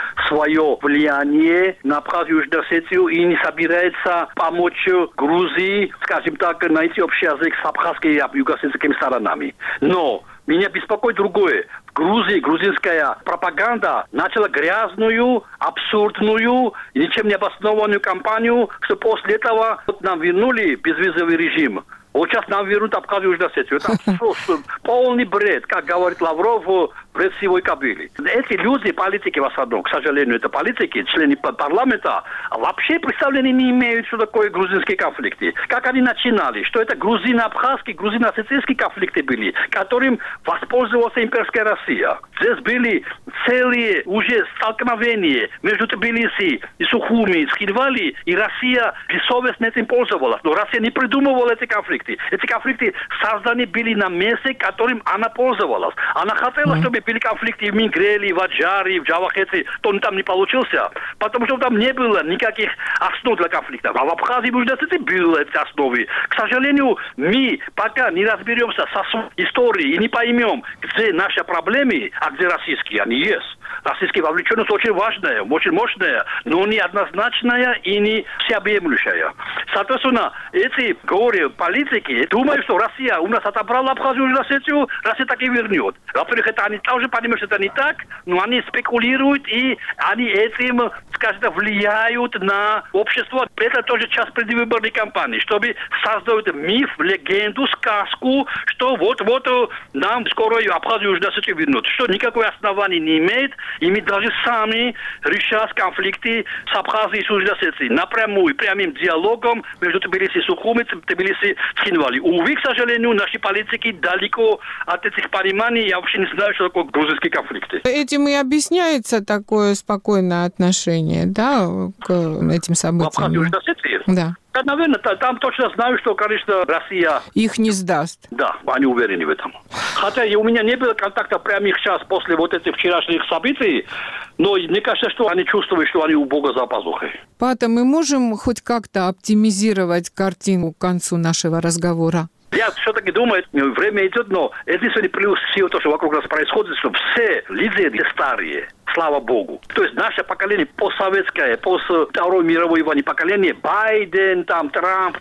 свое влияние на Абхазию и Южную Осетию и не собирается помочь Грузии, скажем так, найти общий язык с абхазскими и югоосетскими сторонами. Но меня беспокоит другое. В Грузии грузинская пропаганда начала грязную, абсурдную, ничем не обоснованную кампанию, что после этого нам вернули безвизовый режим. Вот сейчас нам вернут Абхазию и Южную Осетию. Это абсурд, полный бред, как говорит Лавров, бред сивой кобылы. Эти люди, политики в основном, к сожалению, это политики, члены парламента, вообще представления не имеют, что такое грузинские конфликты. Как они начинали, что это грузино-абхазские, грузино-осетинские конфликты были, которым воспользовалась имперская Россия. Здесь были целые уже столкновения между Тбилиси и Сухуми, Схинвали, и Россия бессовестно этим пользовалась. Но Россия не придумывала эти конфликты. Эти конфликты созданы были на месте, которым она пользовалась. Она хотела, чтобы были конфликты в Мингреле, в Аджаре, в Джавахете, то он там не получился, потому что там не было никаких основ для конфликтов. А в Абхазии и Южной Осетии были эти основы. К сожалению, мы пока не разберемся со своей историей и не поймем, где наши проблемы, а где российские, они есть. Российская вовлеченность очень важная, очень мощная, но не однозначная и не всеобъемлющая. Соответственно, эти горе-политики думают, что Россия у нас отобрала Абхазию и Южную Осетию, Россия так и вернет. Во-первых, это они тоже понимают, что это не так, но они спекулируют, и они этим, скажем, влияют на общество. Это тоже часть предвыборной кампании, чтобы создать миф, легенду, сказку, что вот-вот нам скоро Абхазию и Южную Осетию вернут. Что никакого основания не имеет, и мы должны сами решать конфликты с Абхазией и Южной Осетией напрямую, прямым диалогом между Тбилиси и Сухуми, Тбилиси и Схинвали. Увы, к сожалению, наши политики далеко от этих пониманий, я вообще не знаю, что такое грузинские конфликты. Этим и объясняется такое спокойное отношение, да, к этим событиям? В Абхазии и Южной Осетии? Да. Да, наверное, там точно знаю, что, конечно, Россия... Их не сдаст. Да, они уверены в этом. Хотя у меня не было контактов прямых сейчас после вот этих вчерашних событий, но мне кажется, что они чувствуют, что они у Бога за пазухой. Пата, мы можем хоть как-то оптимизировать картину к концу нашего разговора? Я все-таки думаю, время идет, но единственный плюс всего того, что вокруг нас происходит, что все лидеры старые, слава Богу. То есть наше поколение постсоветское, после Второй мировой войны поколение, Байден, Трамп,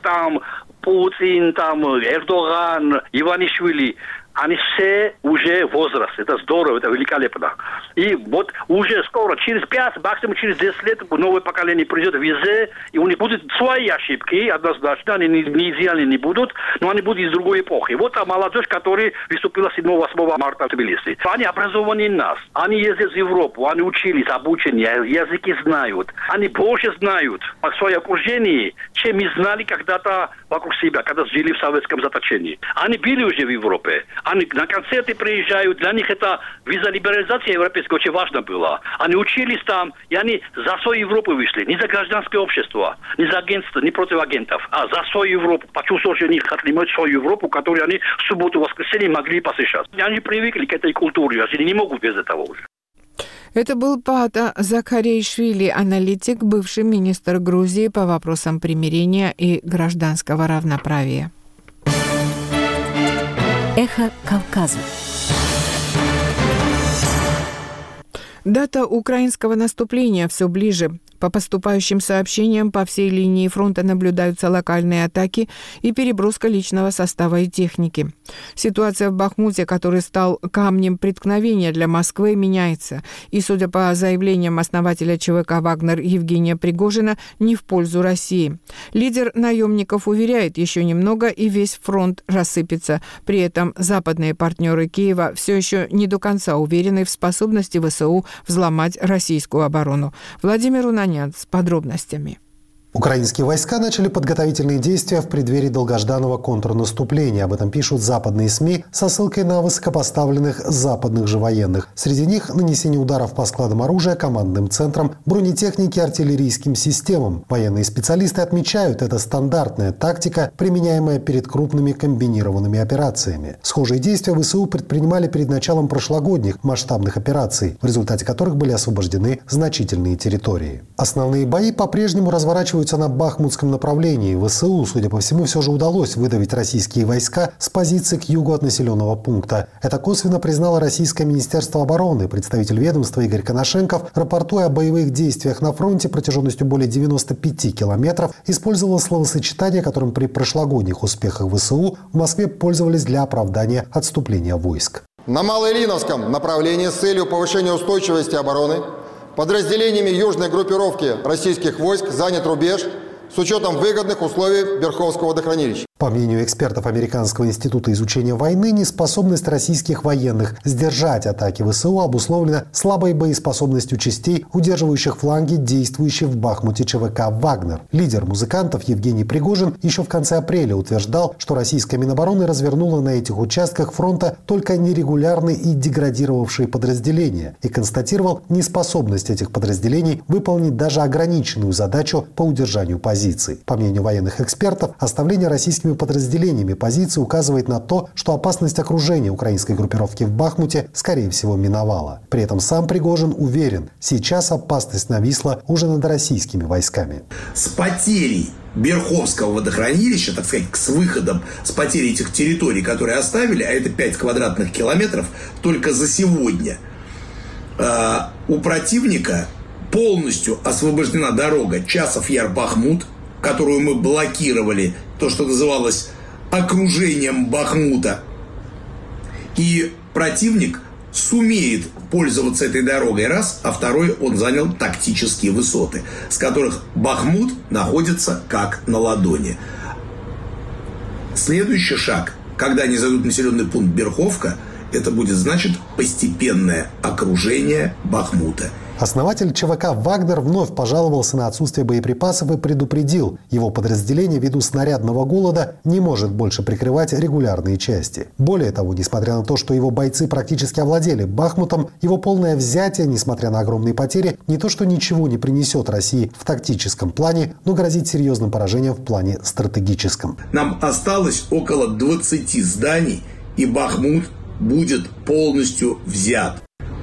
Путин, Эрдоган, Иванишвили, они все уже возраст. Это здорово, это великолепно. И вот уже скоро, через 5, максимум через 10 лет, новое поколение придет везде, и у них будут свои ошибки, однозначно, они не идеальны не будут, но они будут из другой эпохи. Вот та молодежь, которая выступила 7-8 марта в Тбилиси. Они образованнее нас, они ездят в Европу, они учились, обучены, языки знают. Они больше знают о своем окружении, чем мы знали когда-то вокруг себя, когда жили в советском заточении. Они были уже в Европе. Они на концерты приезжают, для них это виза-либерализация европейская очень важна была. Они учились там, и они за свою Европу вышли. Не за гражданское общество, не за агентство, не против агентов, а за свою Европу. Почувствовали, что они хотели иметь свою Европу, которую они в субботу, воскресенье могли посещать. Они привыкли к этой культуре, они не могут без этого уже. Это был Пата Закаришвили, аналитик, бывший министр Грузии по вопросам примирения и гражданского равноправия. Эхо Кавказа. Дата украинского наступления все ближе. По поступающим сообщениям, по всей линии фронта наблюдаются локальные атаки и переброска личного состава и техники. Ситуация в Бахмуте, который стал камнем преткновения для Москвы, меняется. И, судя по заявлениям основателя ЧВК «Вагнер» Евгения Пригожина, не в пользу России. Лидер наемников уверяет, еще немного и весь фронт рассыпется. При этом западные партнеры Киева все еще не до конца уверены в способности ВСУ взломать российскую оборону. Владимир Унанян с подробностями. Украинские войска начали подготовительные действия в преддверии долгожданного контрнаступления. Об этом пишут западные СМИ со ссылкой на высокопоставленных западных же военных. Среди них нанесение ударов по складам оружия, командным центрам, бронетехнике, артиллерийским системам. Военные специалисты отмечают, это стандартная тактика, применяемая перед крупными комбинированными операциями. Схожие действия ВСУ предпринимали перед началом прошлогодних масштабных операций, в результате которых были освобождены значительные территории. Основные бои по-прежнему разворачиваются на Бахмутском направлении. ВСУ, судя по всему, все же удалось выдавить российские войска с позиций к югу от населенного пункта. Это косвенно признало Российское Министерство обороны. Представитель ведомства Игорь Коношенков, рапортуя о боевых действиях на фронте протяженностью более 95 километров, использовал словосочетание, которым при прошлогодних успехах ВСУ в Москве пользовались для оправдания отступления войск. На Малоильиновском направлении с целью повышения устойчивости обороны подразделениями южной группировки российских войск занят рубеж с учетом выгодных условий Верховского водохранилища. По мнению экспертов Американского института изучения войны, неспособность российских военных сдержать атаки ВСУ обусловлена слабой боеспособностью частей, удерживающих фланги, действующих в Бахмуте ЧВК «Вагнер». Лидер музыкантов Евгений Пригожин еще в конце апреля утверждал, что российская Минобороны развернула на этих участках фронта только нерегулярные и деградировавшие подразделения и констатировал неспособность этих подразделений выполнить даже ограниченную задачу по удержанию позиций. По мнению военных экспертов, оставление российскими подразделениями позиции указывает на то, что опасность окружения украинской группировки в Бахмуте, скорее всего, миновала. При этом сам Пригожин уверен, сейчас опасность нависла уже над российскими войсками. С потерей Верховского водохранилища, так сказать, с выходом, с потерей этих территорий, которые оставили, а это 5 квадратных километров, только за сегодня у противника полностью освобождена дорога Часов-Яр-Бахмут, которую мы блокировали, то, что называлось окружением Бахмута. И противник сумеет пользоваться этой дорогой, раз, а второй, он занял тактические высоты, с которых Бахмут находится как на ладони. Следующий шаг, когда они зайдут в населенный пункт Берховка, это будет значит постепенное окружение Бахмута. Основатель ЧВК «Вагнер» вновь пожаловался на отсутствие боеприпасов и предупредил, его подразделение ввиду снарядного голода не может больше прикрывать регулярные части. Более того, несмотря на то, что его бойцы практически овладели Бахмутом, его полное взятие, несмотря на огромные потери, не то что ничего не принесет России в тактическом плане, но грозит серьезным поражением в плане стратегическом. Нам осталось около 20 зданий, и Бахмут будет полностью взят.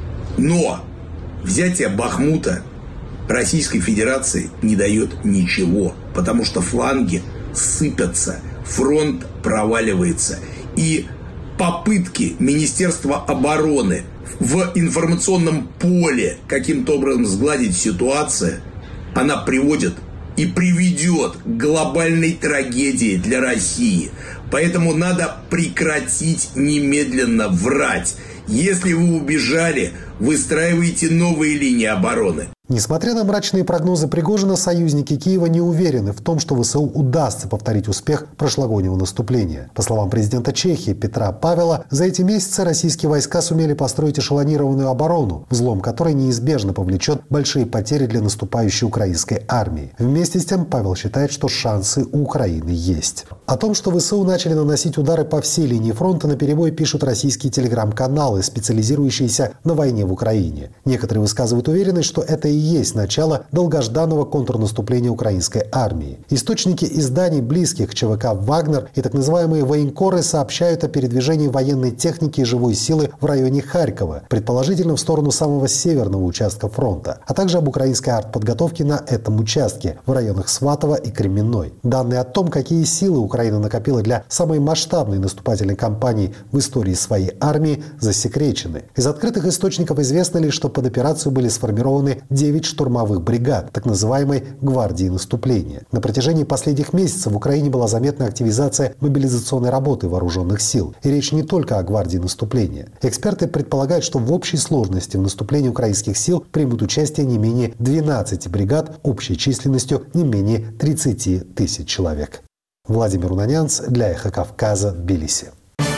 Но взятие Бахмута Российской Федерации не дает ничего, потому что фланги сыпятся, фронт проваливается. И попытки Министерства обороны в информационном поле каким-то образом сгладить ситуацию, она приводит и приведет к глобальной трагедии для России. Поэтому надо прекратить немедленно врать. Если вы убежали, выстраивайте новые линии обороны. Несмотря на мрачные прогнозы Пригожина, союзники Киева не уверены в том, что ВСУ удастся повторить успех прошлогоднего наступления. По словам президента Чехии Петра Павела, за эти месяцы российские войска сумели построить эшелонированную оборону, взлом которой неизбежно повлечет большие потери для наступающей украинской армии. Вместе с тем Павел считает, что шансы у Украины есть. О том, что ВСУ начали наносить удары по всей линии фронта, наперебой пишут российские телеграм-каналы, специализирующиеся на войне в Украине. Некоторые высказывают уверенность, что это и есть начало долгожданного контрнаступления украинской армии. Источники изданий, близких к ЧВК «Вагнер» и так называемые военкоры сообщают о передвижении военной техники и живой силы в районе Харькова, предположительно в сторону самого северного участка фронта, а также об украинской артподготовке на этом участке в районах Сватово и Кременной. Данные о том, какие силы Украина накопила для самой масштабной наступательной кампании в истории своей армии, засекречены. Из открытых источников известно лишь, что под операцию были сформированы 10 9 штурмовых бригад, так называемой «гвардии наступления». На протяжении последних месяцев в Украине была заметна активизация мобилизационной работы вооруженных сил. И речь не только о гвардии наступления. Эксперты предполагают, что в общей сложности в наступлении украинских сил примут участие не менее 12 бригад общей численностью не менее 30 тысяч человек. Владимир Унанянц для «Эхо Кавказа», Тбилиси.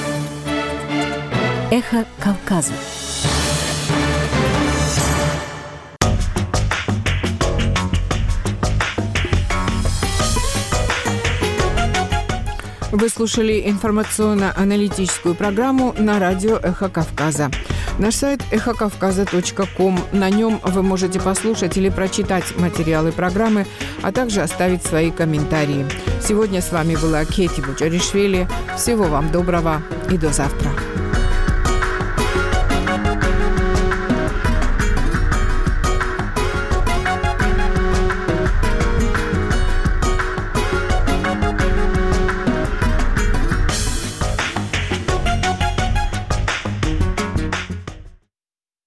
Эхо Кавказа. Вы слушали информационно-аналитическую программу на радио «Эхо Кавказа». Наш сайт эхокавказа.ком. На нем вы можете послушать или прочитать материалы программы, а также оставить свои комментарии. Сегодня с вами была Кети Буджаришвили. Всего вам доброго и до завтра.